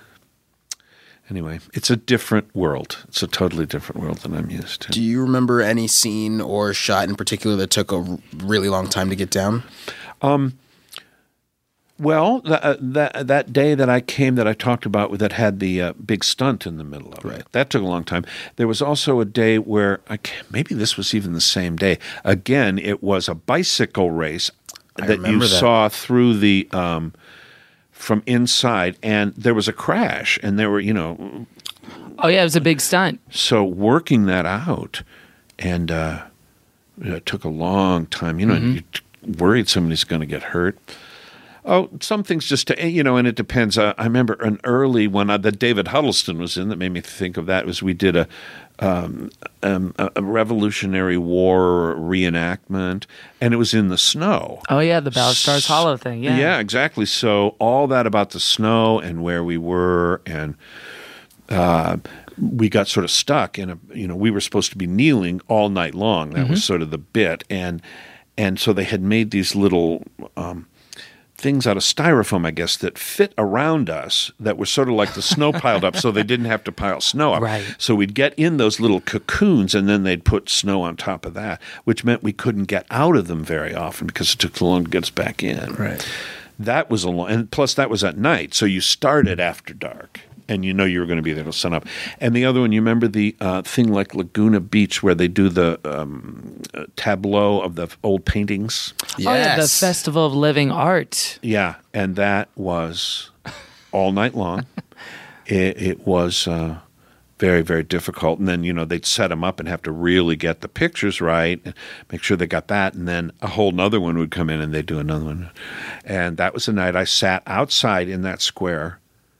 Anyway, it's a different world. It's a totally different world than I'm used to. Do you remember any scene or shot in particular that took a r- really long time to get down? Well, th- uh, that that day that I came that I talked about that had the uh, big stunt in the middle of it, Right. that took a long time. There was also a day where, I can't, maybe this was even the same day. Again, it was a bicycle race I that you remember that. saw through the, um, from inside, and there was a crash, and there were, you know, Oh yeah, it was a big stunt. so working that out, and uh, it took a long time. You know, Mm-hmm. you t- worried somebody's going to get hurt. Oh, some things just to, you know, and it depends. Uh, I remember an early one uh, that David Huddleston was in that made me think of that was we did a um, um, a a Revolutionary War reenactment, and it was in the snow. Oh yeah, the Battle Stars Hollow thing. Yeah. Yeah, exactly. So all that about the snow and where we were, and uh, we got sort of stuck in a. You know, we were supposed to be kneeling all night long. That was sort of the bit, and and so they had made these little. Um, things out of styrofoam, I guess, that fit around us that were sort of like the snow piled up so they didn't have to pile snow up. Right. So we'd get in those little cocoons and then they'd put snow on top of that, which meant we couldn't get out of them very often because it took so long to get us back in. Right. That was a long, and plus that was at night. So you started after dark and you know you were going to be there to sun up. And the other one, you remember the uh, thing like Laguna Beach where they do the um, uh, tableau of the old paintings? Oh yeah, the Yes. Festival of Living Art. Yeah, and that was all night long. it, it was uh, very, very difficult. And then, you know, they'd set them up and have to really get the pictures right and make sure they got that. And then a whole nother one would come in and they'd do another one. And that was the night I sat outside in that square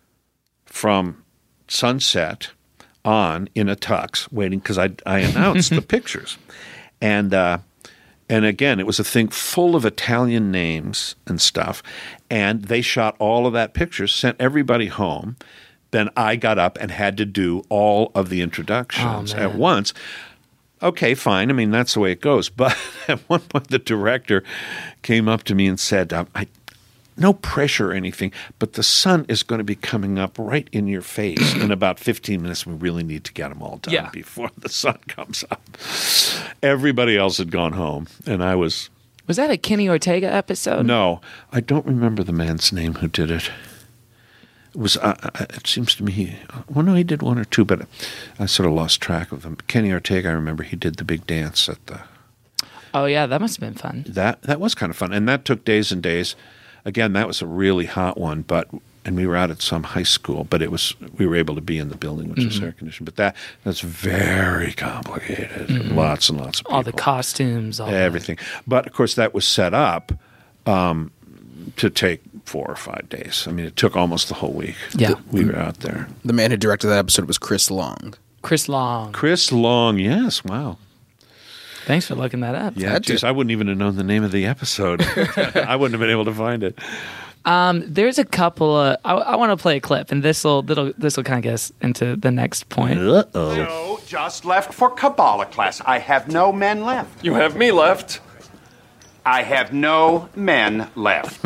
from sunset on in a tux waiting because I, I announced the pictures. And uh, and again, it was a thing full of Italian names and stuff. And they shot all of that pictures, sent everybody home. Then I got up and had to do all of the introductions Oh, at man. once. Okay, fine. I mean, that's the way it goes. But at one point, the director came up to me and said, um, I, no pressure or anything, but the sun is going to be coming up right in your face in about fifteen minutes. We really need to get them all done Yeah. before the sun comes up. Everybody else had gone home, and I was Was that a Kenny Ortega episode? no. I don't remember the man's name who did it. It was. Uh, uh, it seems to me. He, well, no, he did one or two, but I sort of lost track of them. Kenny Ortega, I remember he did the big dance at the. Oh yeah, that must have been fun. That that was kind of fun, and that took days and days. Again, that was a really hot one, but and we were out at some high school, but it was we were able to be in the building, which Mm-hmm. was air conditioned. But that that's very complicated. Lots and lots of people. Mm-hmm. All the costumes, all everything. But of course, that was set up um, to take four or five days. I mean, it took almost the whole week. Yeah. that we were out there. The man who directed that episode was Chris Long. that. Chris Long. Chris Long, yes, wow. Thanks for looking that up. Yeah, Had to. geez, I wouldn't even have known the name of the episode. I wouldn't have been able to find it. Um, there's a couple of. I, I want to play a clip, and this will this will kind of get us into the next point. Uh-oh. No, just left for Kabbalah class. I have no men left. You have me left. I have no men left.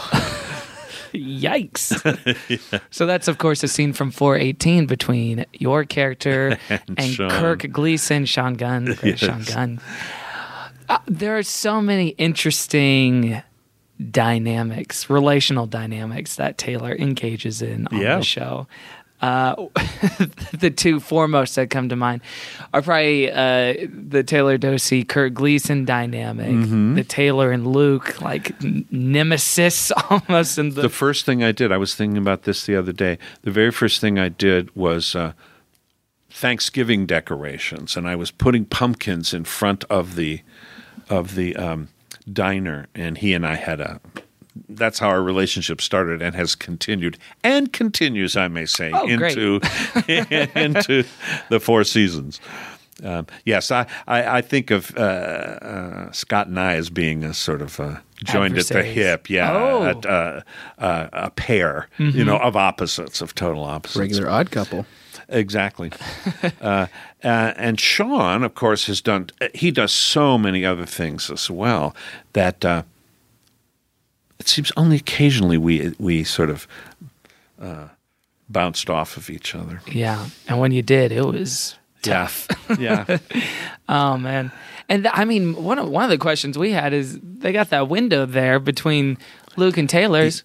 Yikes! So that's of course a scene from four eighteen between your character and, And Sean. Kirk Gleason, Sean Gunn, great Sean Yes. Gunn. Uh, there are so many interesting dynamics, relational dynamics that Taylor engages in on Yeah. the show. Uh, the two foremost that come to mind are probably uh, the Taylor Dosey Kurt Gleason dynamic, Mm-hmm. the Taylor and Luke like n- nemesis almost. In the, The first thing I did, I was thinking about this the other day. The very first thing I did was uh, Thanksgiving decorations, and I was putting pumpkins in front of the of the um, diner, and he and I had a. That's how our relationship started and has continued and continues, I may say, Oh, great. into into the Four Seasons. Um, yes, I, I, I think of uh, uh, Scott and I as being a sort of uh, joined at the Adversaries. hip, yeah, Oh. a, a, a, a pair, you know, of opposites, of total opposites. Regular odd couple. Exactly. uh, uh, and Sean, of course, has done, he does so many other things as well that uh, it seems only occasionally we, we sort of uh, bounced off of each other. yeah, and when you did, it was tough. Yeah. Yeah. Oh man, and th- I mean, one of one of the questions we had is they got that window there between Luke and Taylor's.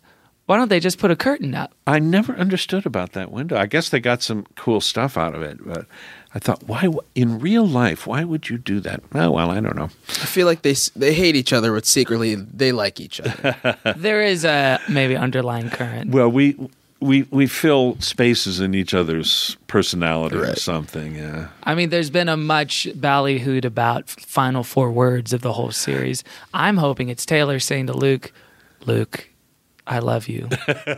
Why don't they just put a curtain up? I never understood about that window. I guess they got some cool stuff out of it, but I thought, why in real life, why would you do that? Oh, well, I don't know. I feel like they they hate each other, but secretly they like each other. There is a maybe underlying current. Well, we we we fill spaces in each other's personality or Right. something. Yeah. I mean, there's been a much ballyhooed about final four words of the whole series. I'm hoping it's Taylor saying to Luke, Luke, I love you,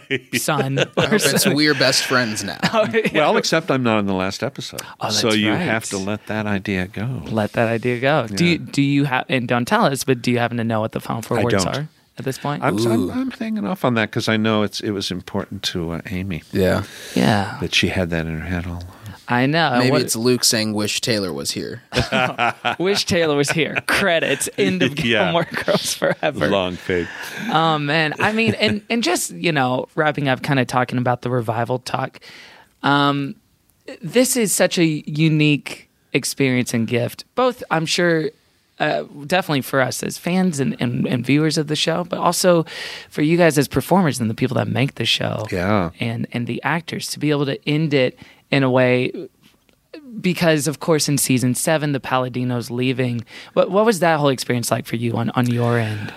son. Or It's something. we're best friends now. Well, except I'm not in the last episode, Oh, so that's you right. have to let that idea go. Let that idea go. Do you do you have and don't tell us, but do you happen to know what the final four I words don't. are at this point? I'm, I'm, I'm hanging off on that because I know it's it was important to uh, Amy Yeah. yeah, that she had that in her head all along. I know. Maybe What- it's Luke saying, wish Taylor was here. Wish Taylor was here. Credits. End of Yeah. Gilmore Girls forever. Long fade. Oh man, I mean, and and just you know, wrapping up, kind of talking about the revival talk. Um, this is such a unique experience and gift. Both, I'm sure, uh, definitely for us as fans and, and and viewers of the show, but also for you guys as performers and the people that make the show. Yeah. and and the actors to be able to end it in a way. Because of course, in season seven, the Palladino's leaving. What what was that whole experience like for you on, on your end?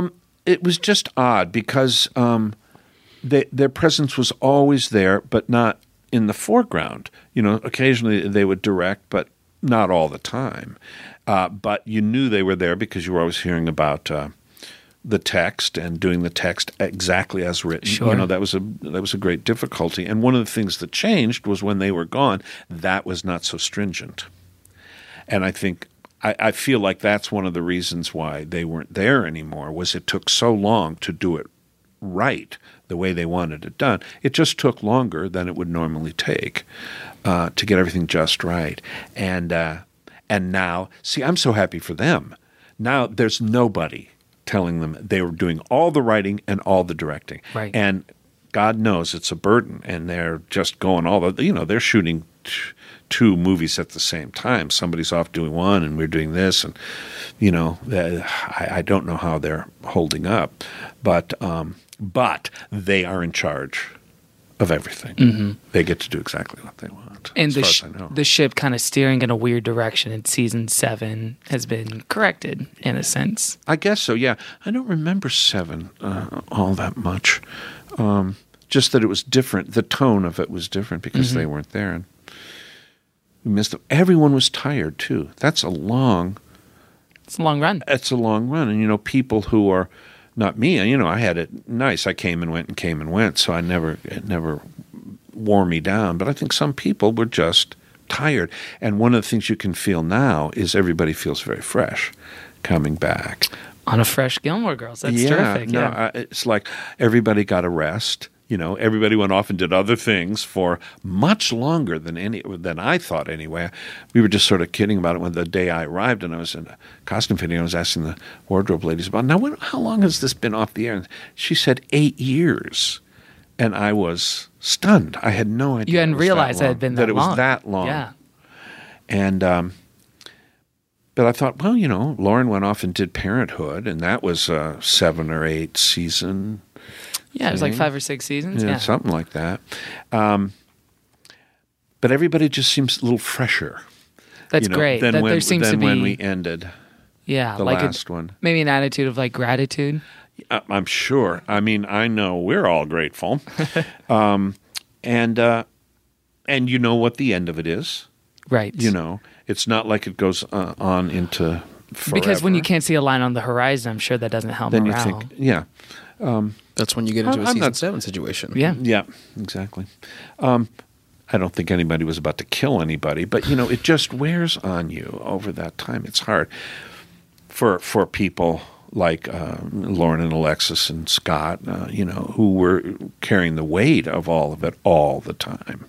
It was just odd because um, they, their presence was always there, but not in the foreground. You know, occasionally they would direct, but not all the time. Uh, but you knew they were there because you were always hearing about uh, the text and doing the text exactly as written. Sure. You know, that was a that was a great difficulty. And one of the things that changed was when they were gone, that was not so stringent. And I think I, I feel like that's one of the reasons why they weren't there anymore, was it took so long to do it right the way they wanted it done. It just took longer than it would normally take uh, to get everything just right. And uh, and now, see, I'm so happy for them. Now there's nobody telling them they were doing all the writing and all the directing. Right. And God knows it's a burden, and they're just going all the, you know, they're shooting t- two movies at the same time. Somebody's off doing one, and we're doing this, and, you know, uh, I, I don't know how they're holding up, but um, but they are in charge of everything. Mm-hmm. They get to do exactly what they want. And as the far sh- as I know. the ship kind of steering in a weird direction in season seven has been corrected in a sense. I guess so, yeah. I don't remember Seven uh, all that much. Um, just that it was different. The tone of it was different because Mm-hmm. they weren't there. And we missed them. Everyone was tired, too. That's a long, It's a long run. it's a long run. And, you know, people who are not me, you know, I had it nice. I came and went and came and went, so I never, it never wore me down. But I think some people were just tired. And one of the things you can feel now is everybody feels very fresh coming back. On a fresh Gilmore Girls. That's yeah, terrific. No, yeah. uh, it's like everybody got a rest. You know, everybody went off and did other things for much longer than any than I thought. Anyway, we were just sort of kidding about it when the day I arrived, and I was in a costume fitting. I was asking the wardrobe ladies about, now, when, how long has this been off the air? And she said eight years, and I was stunned. I had no idea. You hadn't it was realized that it long, had been that it long. was that long. Yeah. And um, but I thought, well, you know, Lauren went off and did Parenthood, and that was a seven or eight season. Yeah, it was like thing. five or six seasons. Yeah, Yeah. something like that. Um, but everybody just seems a little fresher. That's you know, great. Than That when, there seems than to be when we ended yeah, the like a- last one. maybe an attitude of like gratitude. I- I'm sure. I mean, I know we're all grateful, um, and uh, and you know what the end of it is. Right. You know, it's not like it goes uh, on into forever. Because when you can't see a line on the horizon, I'm sure that doesn't help then you morale. think, yeah, That's when you get into I'm a season not- seven situation. Yeah. yeah, exactly. Um, I don't think anybody was about to kill anybody, but you know, it just wears on you over that time. It's hard for for people like uh, Lauren and Alexis and Scott, uh, you know, who were carrying the weight of all of it all the time.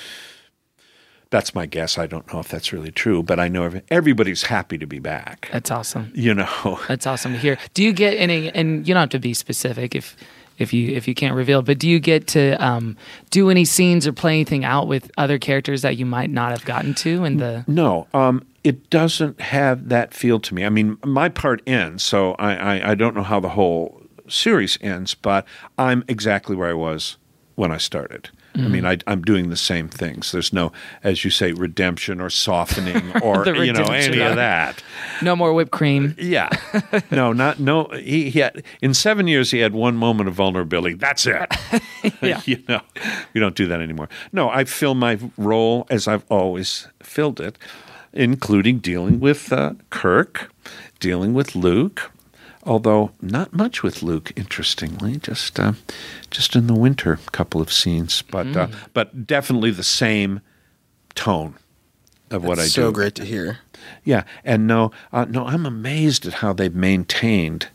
That's my guess. I don't know if that's really true, but I know every, everybody's happy to be back. That's awesome. You know, That's awesome to hear. Do you get any? And you don't have to be specific if if you if you can't reveal. But do you get to um, do any scenes or play anything out with other characters that you might not have gotten to in the? no, um, it doesn't have that feel to me. I mean, my part ends, so I, I, I don't know how the whole series ends, but I'm exactly where I was when I started. I mean, I, I'm doing the same things. There's no, as you say, redemption or softening or The you know redemption any arc. of that. No more whipped cream. Yeah, no, not no. He, he had in seven years he had one moment of vulnerability. That's it. Yeah. You know, we don't do that anymore. No, I fill my role as I've always filled it, including dealing with uh, Kirk, dealing with Luke. Although not much with Luke, interestingly, just uh, just in the winter, a couple of scenes, but Mm. uh, but definitely the same tone of what I do. So great to hear. Yeah, and no, uh, no, I'm amazed at how they've maintained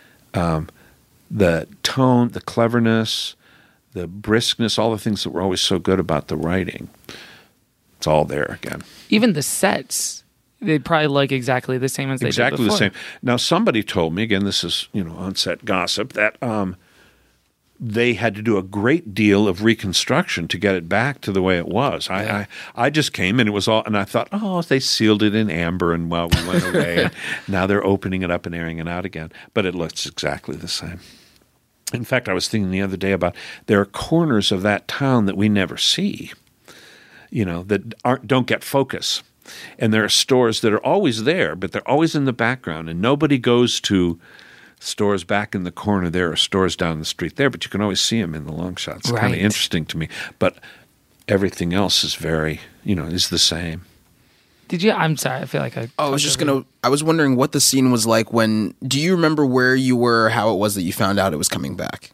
um, the tone, the cleverness, the briskness, all the things that were always so good about the writing. It's all there again. Even the sets, they probably look exactly the same as they Exactly did the before. same. Now, somebody told me, again, this is, you know, on-set gossip, that um, they had to do a great deal of reconstruction to get it back to the way it was. I, I, I just came and it was all, and I thought, oh, they sealed it in amber and well, we went away. And now they're opening it up and airing it out again. But it looks exactly the same. In fact, I was thinking the other day about there are corners of that town that we never see, you know, that aren't don't get focus. And there are stores that are always there, but they're always in the background, and nobody goes to stores back in the corner. There are stores down the street there, but you can always see them in the long shots. It's kind Right. of interesting to me. But everything else is very, you know, is the same. Did you? I'm sorry. I feel like I. Oh, I was just gonna. I was wondering what the scene was like when. Do you remember where you were? How it was that you found out it was coming back?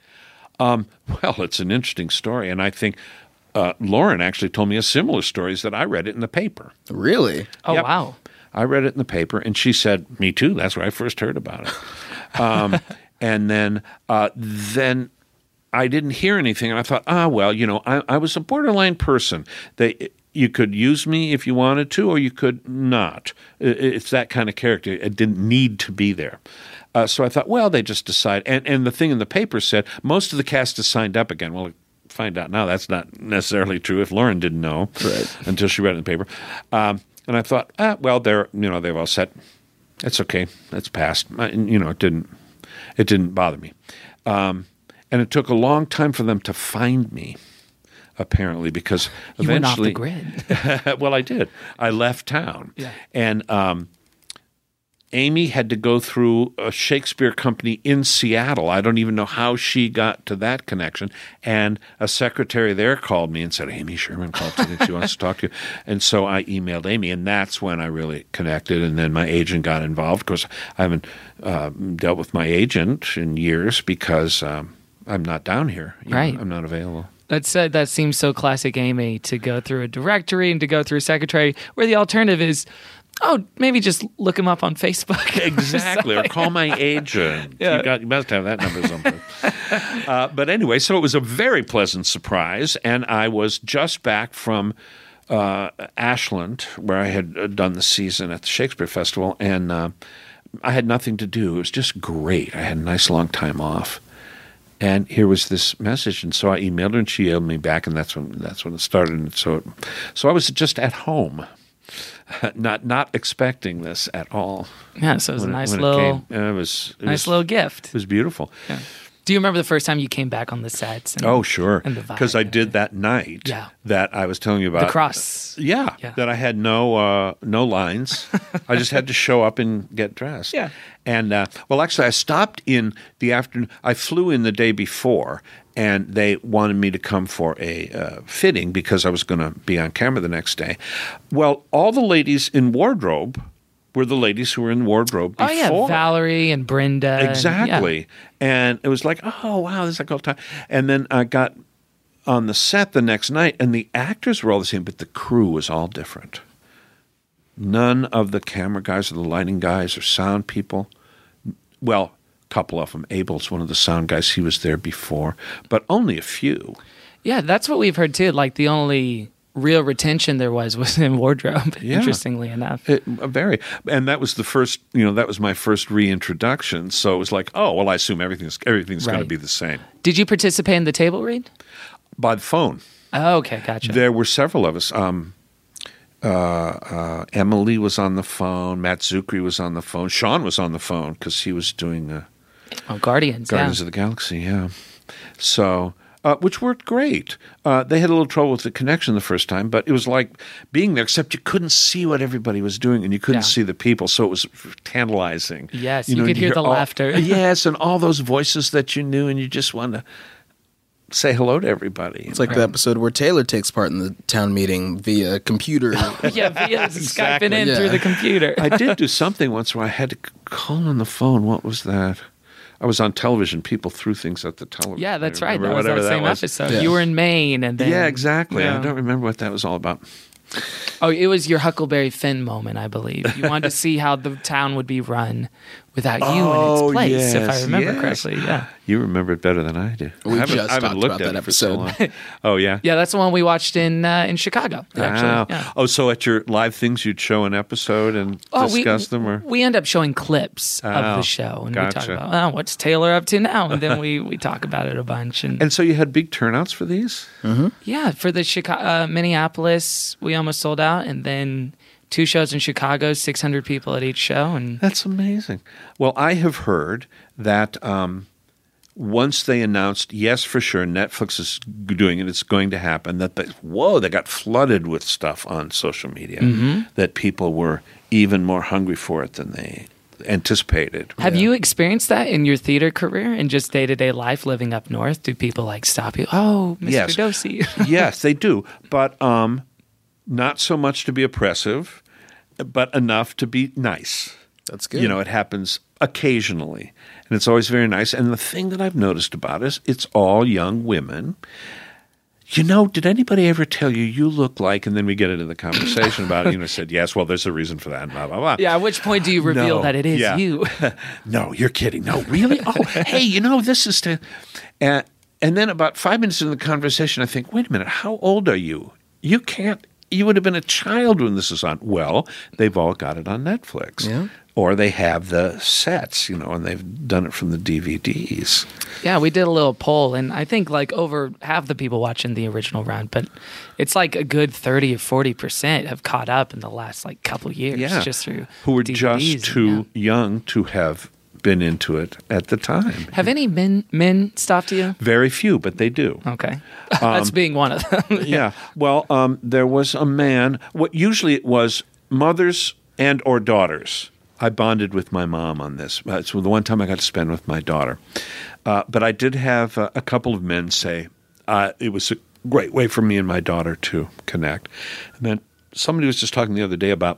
Well, it's an interesting story, and I think uh, Lauren actually told me a similar story, is that I read it in the paper. Really? Oh Yep. wow. I read it in the paper, and she said, "Me too." That's where I first heard about it. Um, and then, uh, then I didn't hear anything, and I thought, ah, well, you know, I, I was a borderline person. They, you could use me if you wanted to, or you could not. It- It's that kind of character. It didn't need to be there. Uh, so I thought, well, they just decide. And, and the thing in the paper said most of the cast has signed up again. Well, find out now that's not necessarily true if Lauren didn't know Right. until she read it in the paper. Um, and I thought, ah, well, they're you know they've all said it's okay, it's passed. I, you know, it didn't it didn't bother me. Um, and it took a long time for them to find me, apparently, because You went off the eventually, grid. well, I did. I left town, Yeah. and um, Amy had to go through a Shakespeare company in Seattle. I don't even know how she got to that connection. And a secretary there called me and said, Amy Sherman called today. She wants to talk to you. And so I emailed Amy, and that's when I really connected. And then my agent got involved. Of course, I haven't uh, dealt with my agent in years because um, I'm not down here. You know, Right. I'm not available. That's uh, that seems so classic Amy to go through a directory and to go through a secretary, where the alternative is, oh, maybe just look him up on Facebook. Exactly, or call my agent. Yeah. You, got, you must have that number somewhere. uh, but anyway, so it was a very pleasant surprise, and I was just back from uh, Ashland, where I had uh, done the season at the Shakespeare Festival, and uh, I had nothing to do. It was just great. I had a nice long time off. And here was this message, and so I emailed her, and she emailed me back, and that's when that's when it started. And so, it, so I was just at home, not not expecting this at all. Yeah, so it was a when nice when little, It, came. Uh, it was it nice was, little gift. It was beautiful. Yeah. Do you remember the first time you came back on the sets? And, Oh, sure. And the vibe Because I and did that night Yeah. that I was telling you about. the cross. Yeah, Yeah. that I had no uh, no lines. I just had to show up and get dressed. Yeah. And uh, well, actually, I stopped in the afternoon. I flew in the day before, and they wanted me to come for a uh, fitting because I was going to be on camera the next day. Well, all the ladies in wardrobe were the ladies who were in wardrobe Oh before. yeah, Valerie and Brenda. and- Exactly. yeah. And it was like, oh, wow, this is like all the time. And then I got on the set the next night, and the actors were all the same, but the crew was all different. None of the camera guys or the lighting guys or sound people, well, a couple of them. Abel's one of the sound guys. He was there before, but only a few. Yeah, that's what we've heard too. Like the only real retention there was was in wardrobe. Yeah. Interestingly enough. It, uh, very. And that was the first, you know, that was my first reintroduction. So it was like, oh, well, I assume everything's, everything's going to Right. be the same. Did you participate in the table read? By the phone. Oh, okay, gotcha. There were several of us. Um, uh, uh, Emily was on the phone. Matt Zuckery was on the phone. Sean was on the phone because he was doing a Oh, Guardians. Guardians yeah. of the Galaxy, yeah. So, uh, which worked great. Uh, they had a little trouble with the connection the first time, but it was like being there, except you couldn't see what everybody was doing, and you couldn't Yeah. see the people, so it was tantalizing. Yes, you could hear the all- laughter. Yes, and all those voices that you knew, and you just wanted to say hello to everybody. It's like the episode where Taylor takes part in the town meeting via computer. yeah, via Exactly. Skyping in Yeah. through the computer. I did do something once where I had to c- call on the phone. What was that? I was on television. People threw things at the television. yeah, that's I right. remember That was whatever that same was. episode. Yeah. You were in Maine, and then Yeah, exactly. Yeah. I don't remember what that was all about. Oh, it was your Huckleberry Finn moment, I believe. You wanted to see how the town would be run without you Oh, in its place, if I yes, remember yes. correctly. Yeah. You remember it better than I do. We I haven't, just I haven't talked looked about at that it for so long. episode. Oh, yeah? Yeah, that's the one we watched in uh, in Chicago, actually. Wow. Yeah. Oh, so at your live things, you'd show an episode and Oh, we, discuss them? Or we end up showing clips of Oh, the show, and we gotcha. talk about, oh, what's Taylor up to now? And then we, we talk about it a bunch. And, And so you had big turnouts for these? yeah, for the Chicago, uh, Minneapolis, we almost sold out, and then two shows in Chicago, six hundred people at each show, and That's amazing. Well, I have heard that um, once they announced, yes, for sure, Netflix is doing it, it's going to happen, that they, whoa, they got flooded with stuff on social media, Mm-hmm. that people were even more hungry for it than they anticipated. Have you experienced that in your theater career and just day to day life living up north? Do people like stop you? Oh, Mister Yes. Dosey. Yes, they do, but um, not so much to be oppressive, but enough to be nice. That's good. You know, it happens occasionally, and it's always very nice. And the thing that I've noticed about it is it's all young women. You know, did anybody ever tell you you look like, and then we get into the conversation about it, you know, said, yes, well, there's a reason for that, blah, blah, blah. yeah, at which point do you reveal No, that it is yeah. you? No, you're kidding. No, really? Oh, hey, you know, this is to. Uh, and then about five minutes into the conversation, I think, wait a minute, how old are you? You can't, you would have been a child when this is on. Well, they've all got it on Netflix. Yeah. Or they have the sets, you know, and they've done it from the D V Ds. Yeah, we did a little poll, and I think like over half the people watching the original run, but it's like a good thirty or forty percent have caught up in the last like couple years Yeah. just through Who were D V Ds just and, too yeah. young to have been into it at the time. Have any men men stopped you? Very few, but they do. Okay. That's being one of them. Yeah. Well, um, there was a man. What usually it was mothers and or daughters. I bonded with my mom on this. It's the one time I got to spend with my daughter. Uh, but I did have uh, a couple of men say uh, it was a great way for me and my daughter to connect. And then somebody was just talking the other day about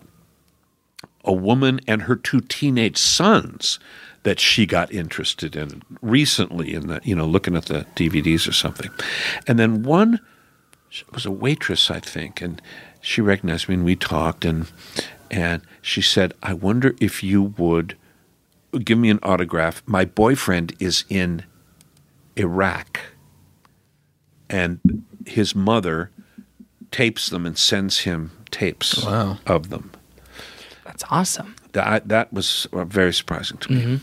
a woman and her two teenage sons that she got interested in recently in the, you know, looking at the D V Ds or something. And then one was a waitress, I think, and she recognized me and we talked and and she said, I wonder if you would give me an autograph. My boyfriend is in Iraq and his mother tapes them and sends him tapes Wow. of them. That's awesome. That, that was uh, very surprising to me. Mm-hmm.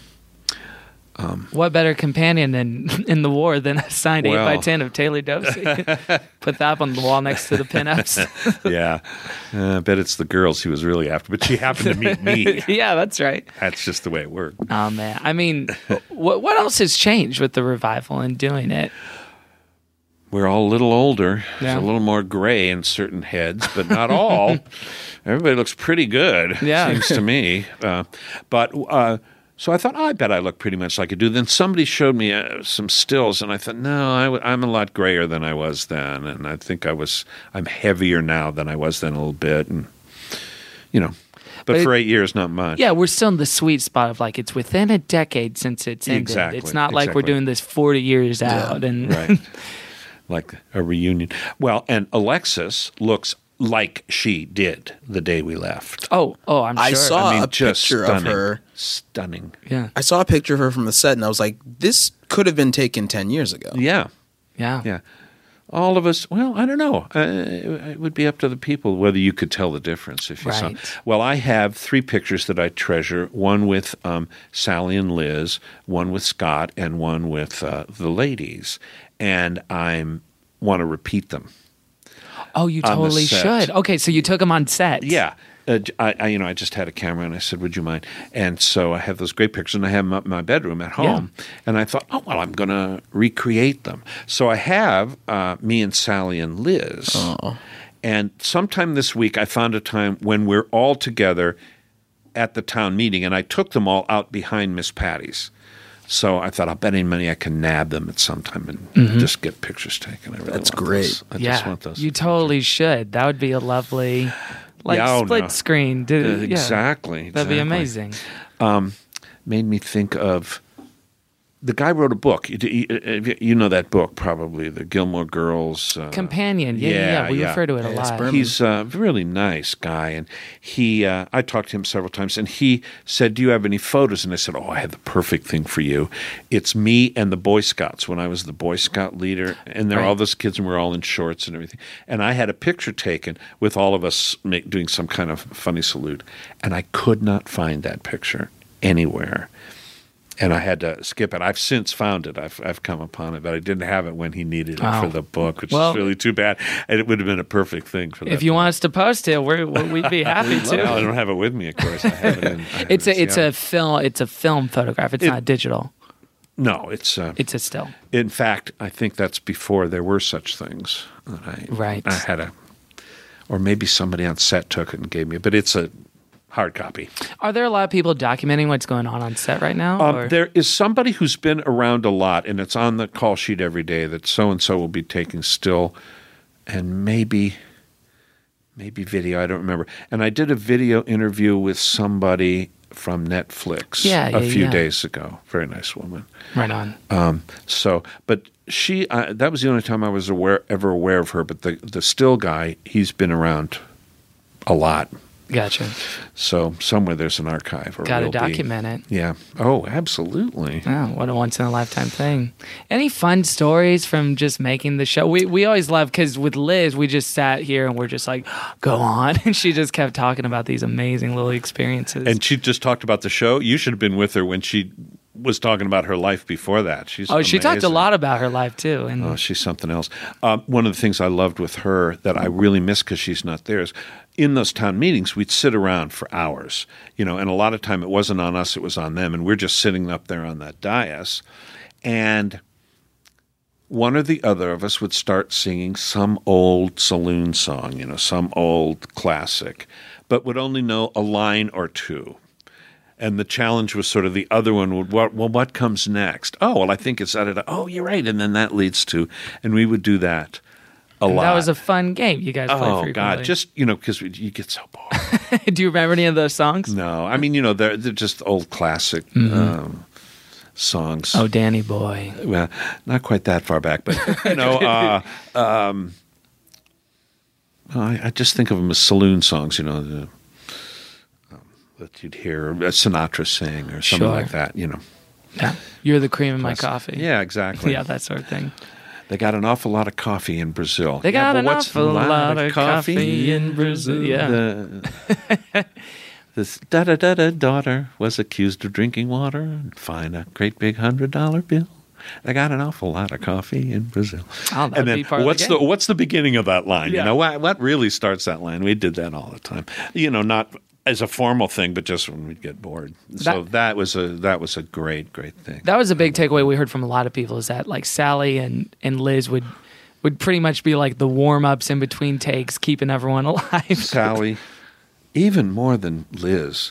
What better companion than in the war than a signed eight by Well. ten of Taylor Dosey? Put that up on the wall next to the pinups. Yeah. Uh, I bet it's the girls he was really after, but she happened to meet me. Yeah, that's right. That's just the way it worked. Oh man, I mean, what what else has changed with the revival and doing it? We're all a little older. Yeah. It's a little more gray in certain heads, but not all. Everybody looks pretty good, Yeah. seems to me. Uh, but uh, so I thought, oh, I bet I look pretty much like I do. Then somebody showed me uh, some stills, and I thought, no, I w- I'm a lot grayer than I was then, and I think I was, I'm heavier now than I was then a little bit, and you know. But, But for it- eight years, not much. Yeah, we're still in the sweet spot of like it's within a decade since it's ended. Exactly, It's not like we're exactly. doing this forty years out and Right. Like a reunion. Well, and Alexis looks like she did the day we left. oh oh I'm sure. I saw I mean, a just picture stunning. of her. Stunning. yeah I saw a picture of her from the set, and I was like, this could have been taken ten years ago. Yeah, yeah yeah. All of us, well, I don't know. Uh, it would be up to the people whether you could tell the difference if you saw. Right. Well, I have three pictures that I treasure, one with um, Sally and Liz, one with Scott, and one with uh, the ladies. And I want to repeat them. Oh, you on the totally set. should. Okay, so you took them on set. Yeah. uh, I, I, you know, I just had a camera, and I said, "Would you mind?" And so I have those great pictures, and I have them up in my bedroom at home. Yeah. And I thought, oh well, I'm going to recreate them. So I have uh, me and Sally and Liz. Oh. And sometime this week, I found a time when we're all together at the town meeting, and I took them all out behind Miss Patty's. So I thought, I'll bet any money I can nab them at some time and Mm-hmm. just get pictures taken. I really That's want great. those. I yeah, just want those. you totally should. That would be a lovely, like Yeah, oh, split no. screen. Uh, Dude, yeah. exactly. That'd be exactly. amazing. Made me think of the guy wrote a book. You, you- you know that book probably, the Gilmore Girls. Uh, Companion. Yeah, yeah, yeah, yeah. We yeah. refer to it a Yeah, lot. sperm. He's a really nice guy, and he. Uh, I talked to him several times, and he said, "Do you have any photos?" And I said, "Oh, I have the perfect thing for you. It's me and the Boy Scouts when I was the Boy Scout leader, and there are Right. all those kids, and we're all in shorts and everything. And I had a picture taken with all of us make, doing some kind of funny salute, and I could not find that picture anywhere." And I had to skip it. I've since found it. I've I've come upon it, but I didn't have it when he needed it Wow. for the book, which Well- is really too bad. And it would have been a perfect thing for that. If you book. want us to post it, we're, we'd be happy Well, I to. don't have it with me, of course. I have it in, I have It's it a in it's Seattle. a film it's a film photograph. It's It- not digital. no. It's uh, It's a still. in fact, I think that's before there were such things. That I, Right. I had a, or maybe somebody on set took it and gave me it, but it's a hard copy. Are there a lot of people documenting what's going on on set right now? Um, or? there is somebody who's been around a lot, and it's on the call sheet every day that so and so will be taking still, and maybe, maybe video. I don't remember. And I did a video interview with somebody from Netflix Yeah, a yeah, few yeah. days ago. Very nice woman. Right on. Um, so, but she, uh, that was the only time I was aware, ever aware of her. But the the still guy, he's been around a lot. Gotcha. So somewhere there's an archive. Or Got to will be. document it. Yeah. Oh, absolutely. Oh, what a once in a lifetime thing. Any fun stories from just making the show? We we always love, because with Liz, we just sat here and we're just like, go on. And she just kept talking about these amazing little experiences. And she just talked about the show. You should have been with her when she was talking about her life before that. She's oh, she talked a amazing. lot about her life too. And Oh, she's something else. Um, one of the things I loved with her that I really miss because she's not there is in those town meetings, we'd sit around for hours, you know, and a lot of time it wasn't on us, it was on them. And we're just sitting up there on that dais. And one or the other of us would start singing some old saloon song, you know, some old classic, but would only know a line or two. And the challenge was sort of the other one would, well, well what comes next? Oh, well, I think it's that. Oh, you're right. And then that leads to, and we would do that a and lot. that was a fun game you guys played Oh, frequently. God. Just, you know, because you get so bored. Do you remember any of those songs? No. I mean, you know, they're, they're just old classic um, songs. Mm-hmm. Oh, Danny Boy. Well, not quite that far back, but, you know, uh, um, I, I just think of them as saloon songs, you know, the, um, that you'd hear Sinatra sing or something Sure. like that, you know. Yeah. You're the cream in my coffee. Yeah, exactly. Yeah, that sort of thing. They got an awful lot of coffee in Brazil. They Yeah, got but an what's awful a lot of coffee in Brazil. Yeah. The, this da da da da daughter was accused of drinking water and fined a great big hundred dollar bill. They got an awful lot of coffee in Brazil. Oh, that'd and then be part of the what's game. what's the beginning of that line? Yeah. You know what what really starts that line? We did that all the time. You know, not as a formal thing, but just when we'd get bored. So That- that was a that was a great great thing. That was a big takeaway we heard from a lot of people, is that like Sally and, and Liz would would pretty much be like the warm-ups in between takes, keeping everyone alive. Sally, even more than Liz,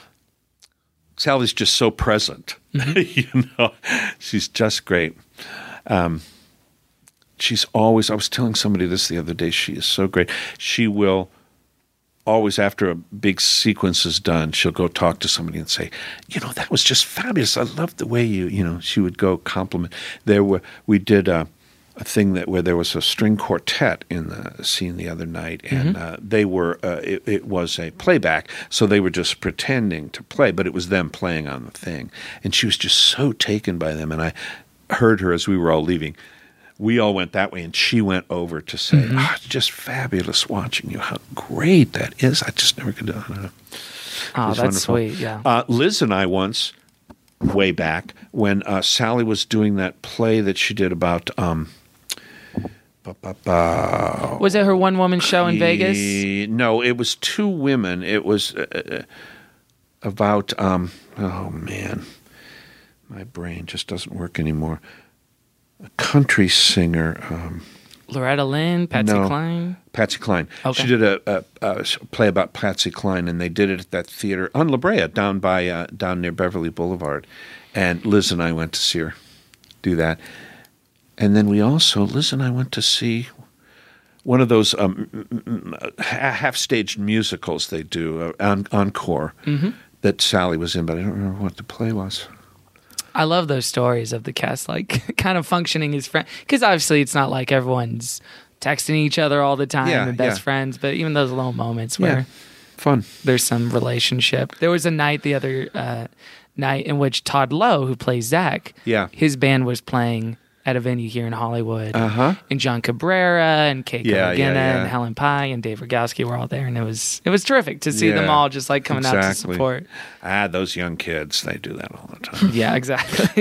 Sally's just so present. Mm-hmm. you know, she's just great. Um, she's always, I was telling somebody this the other day, she is so great. She will always, after a big sequence is done, she'll go talk to somebody and say, you know, that was just fabulous. I love the way you, you know, she would go compliment. There were, we did a, a thing that where there was a string quartet in the scene the other night, and uh, they were, uh, it, it was a playback, so they were just pretending to play, but it was them playing on the thing. And she was just so taken by them, and I heard her as we were all leaving. We all went that way, and she went over to say, Mm-hmm. "Ah, it's just fabulous watching you. How great that is. I just never could do it." Oh, It that's was wonderful. sweet, yeah. Uh, Liz and I once, way back, when uh, Sally was doing that play that she did about um, ba-ba-ba. Was it her one woman show in Vegas? Ye- No, it was two women. It was uh, about, um, oh man, my brain just doesn't work anymore. A country singer. Um, Loretta Lynn, Patsy No. Cline. Patsy Cline. Okay. She did a, a, a play about Patsy Cline, and they did it at that theater on La Brea, down by uh, down near Beverly Boulevard. And Liz and I went to see her do that. And then we also, Liz and I went to see one of those um, half-staged musicals they do, uh, en- Encore, Mm-hmm. that Sally was in, but I don't remember what the play was. I love those stories of the cast, like kind of functioning as friends. Because obviously, it's not like everyone's texting each other all the time Yeah, and best yeah. friends, but even those little moments where Yeah, fun. there's some relationship. There was a night the other uh, night in which Todd Lowe, who plays Zach, Yeah. his band was playing at a venue here in Hollywood. Uh-huh. And John Cabrera and Keiko Yeah, McGinnis yeah, yeah. and Helen Pye and Dave Rogowski were all there, and it was it was terrific to see them Yeah, all just like coming out to exactly. support. Ah, those young kids, they do that all the time. Yeah, exactly.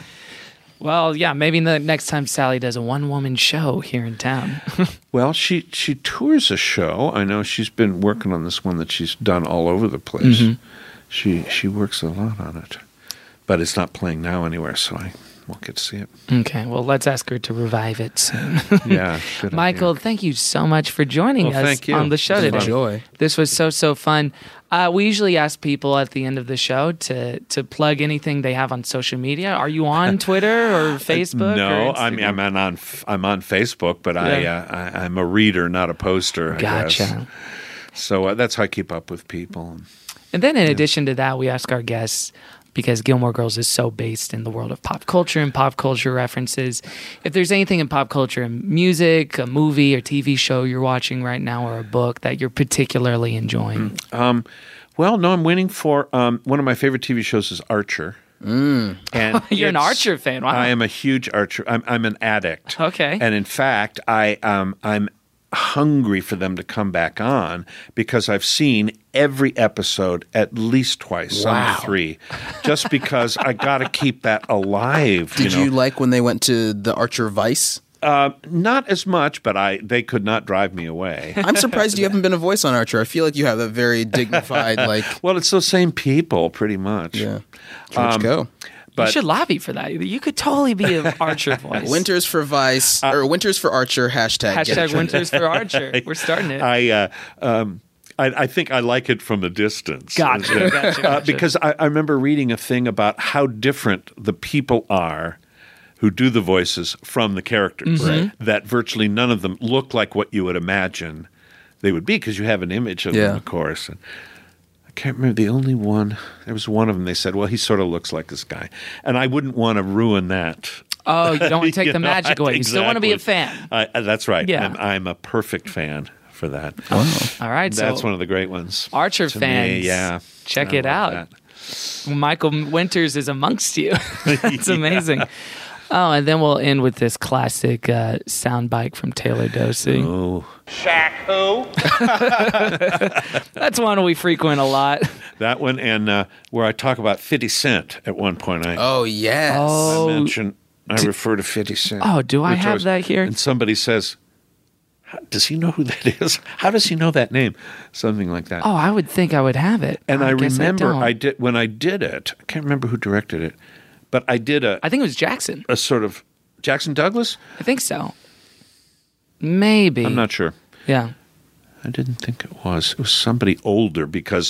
Well, yeah, maybe the next time Sally does a one-woman show here in town. Well, she she tours a show. I know she's been working on this one that she's done all over the place. Mm-hmm. She she works a lot on it, but it's not playing now anywhere, so I won't get to see it. Okay, well, let's ask her to revive it soon. Yeah, good Michael, idea. thank you so much for joining Well, us thank you. on the show It's today. fun. Enjoy. This was so, so fun. Uh, we usually ask people at the end of the show to to plug anything they have on social media. Are you on Twitter or Facebook? No, or I mean Instagram? I'm on I'm on Facebook, but I, Yeah. uh, I I'm a reader, not a poster. I Gotcha. guess. So uh, that's how I keep up with people. And then in addition to that, we ask our guests, because Gilmore Girls is so based in the world of pop culture and pop culture references, if there's anything in pop culture, and music, a movie or T V show you're watching right now, or a book that you're particularly enjoying. Um, well, no, I'm waiting for um, one of my favorite T V shows is Archer. Mm. And You're an it's- Archer fan. Wow. I am a huge Archer. I'm I'm an addict. Okay. And in fact, I um I'm hungry for them to come back on because I've seen every episode at least twice, Wow. some three, just because I got to keep that alive. Did you know? you like when they went to the Archer Vice? Uh, not as much, but I they could not drive me away. I'm surprised you haven't been a voice on Archer. I feel like you have a very dignified, like, Well, it's those same people, pretty much. yeah. Let's Um, go. you but- should lobby for that. You could totally be an Archer voice. Winters for Vice, or Winters for Archer, hashtag. get Hashtag it. Winters for Archer. We're starting it. I, uh, um, I, I think I like it from a distance. Gotcha, gotcha, Uh, gotcha. because I, I remember reading a thing about how different the people are who do the voices from the characters. Mm-hmm. Right. That virtually none of them look like what you would imagine they would be because you have an image of Yeah. them, of course. And I can't remember the only one. There was one of them. They said, "Well, he sort of looks like this guy," and I wouldn't want to ruin that. Oh, you don't want to take You the know, magic away. You still want to be a exactly. fan. I, uh, that's right. Yeah. And I'm a perfect fan for that. All right, That's so one of the great ones. Archer To me, fans, yeah. check I it love out. that. Michael Winters is amongst you. It's amazing. Oh, and then we'll end with this classic uh, soundbite from Taylor Dosey. Oh, Shaq who? That's one we frequent a lot. that one, and uh, where I talk about fifty Cent at one point. I, Oh, yes. Oh, I mention, I refer to fifty Cent. Oh, do I which have was- that here? And somebody says, "How- does he know who that is? How does he know that name?" Something like that. Oh, I would think I would have it. and I, guess remember don't. I, did when I did it. I can't remember who directed it, but I did a, I think it was Jackson. a sort of Jackson Douglas. I think so. Maybe. I'm not sure. Yeah. I didn't think it was. It was somebody older because.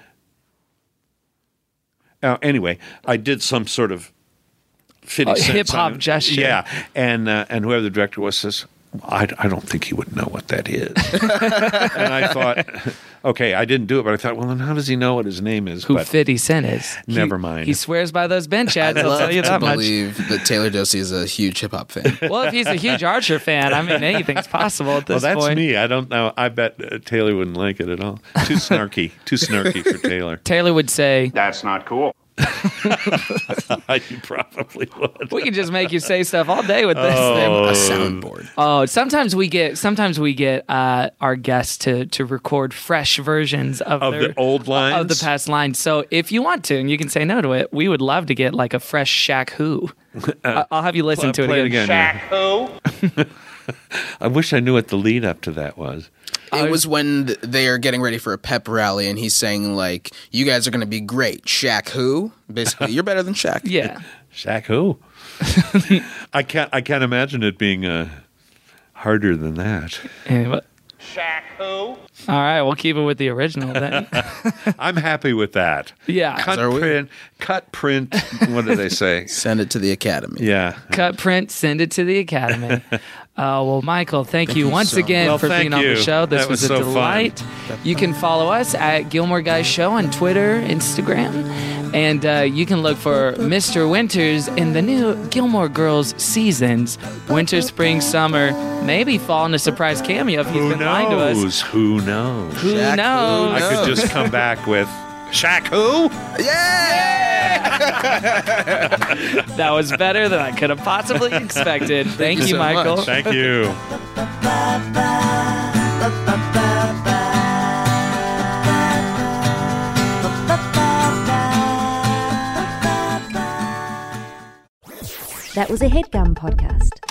Uh, anyway, I did some sort of fifty Uh, Cent hip-hop sign- gesture. Yeah, and uh, and whoever the director was says, I, I don't think he would know what that is. And I thought, okay, I didn't do it, but I thought, well, then how does he know what his name is? Who but fifty Cent is. He- Never mind. He swears by those bench ads, I'll love tell you to that much. believe that Taylor Dosey is a huge hip hop fan. Well, if he's a huge Archer fan, I mean, anything's possible at well, this that's point. me. I don't know. I bet uh, Taylor wouldn't like it at all. Too snarky. Too snarky for Taylor. Taylor would say, That's not cool. You probably would. we can just make you say stuff all day with this thing. A soundboard. Oh, sometimes we get sometimes we get uh, our guests to to record fresh versions of, Of their, the old lines? of the past lines. So if you want to, and you can say no to it, we would love to get like a fresh Shaq Who. I- I'll have you listen to it Play again. Shaq who? I wish I knew what the lead up to that was. It was when th- they are getting ready for a pep rally, and he's saying, like, you guys are going to be great. Shaq who? Basically, you're better than Shaq. Yeah. Shaq who? I can't I can't imagine it being uh, harder than that. Anyway. Shaq who? All right, we'll keep it with the original then. I'm happy with that. Yeah. Cut Are we? print, cut print, what do they say? Send it to the Academy. Yeah. Cut print, send it to the Academy. Uh, well, Michael, thank, Thank you you once so again much. for Well, being thank on the you. show. This That was, was a so fun. delight. You can follow us at Gilmore Guys Show on Twitter, Instagram, and uh, you can look for Mister Winters in the new Gilmore Girls seasons, winter, spring, summer, maybe fall in a surprise cameo if he's Who been lying to us. knows? Who knows? Who Shaq, who knows? I could just come back with Shaq who? Yeah! That was better than I could have possibly expected. Thank, you you, so Michael. much. Thank you. That was a HeadGum podcast.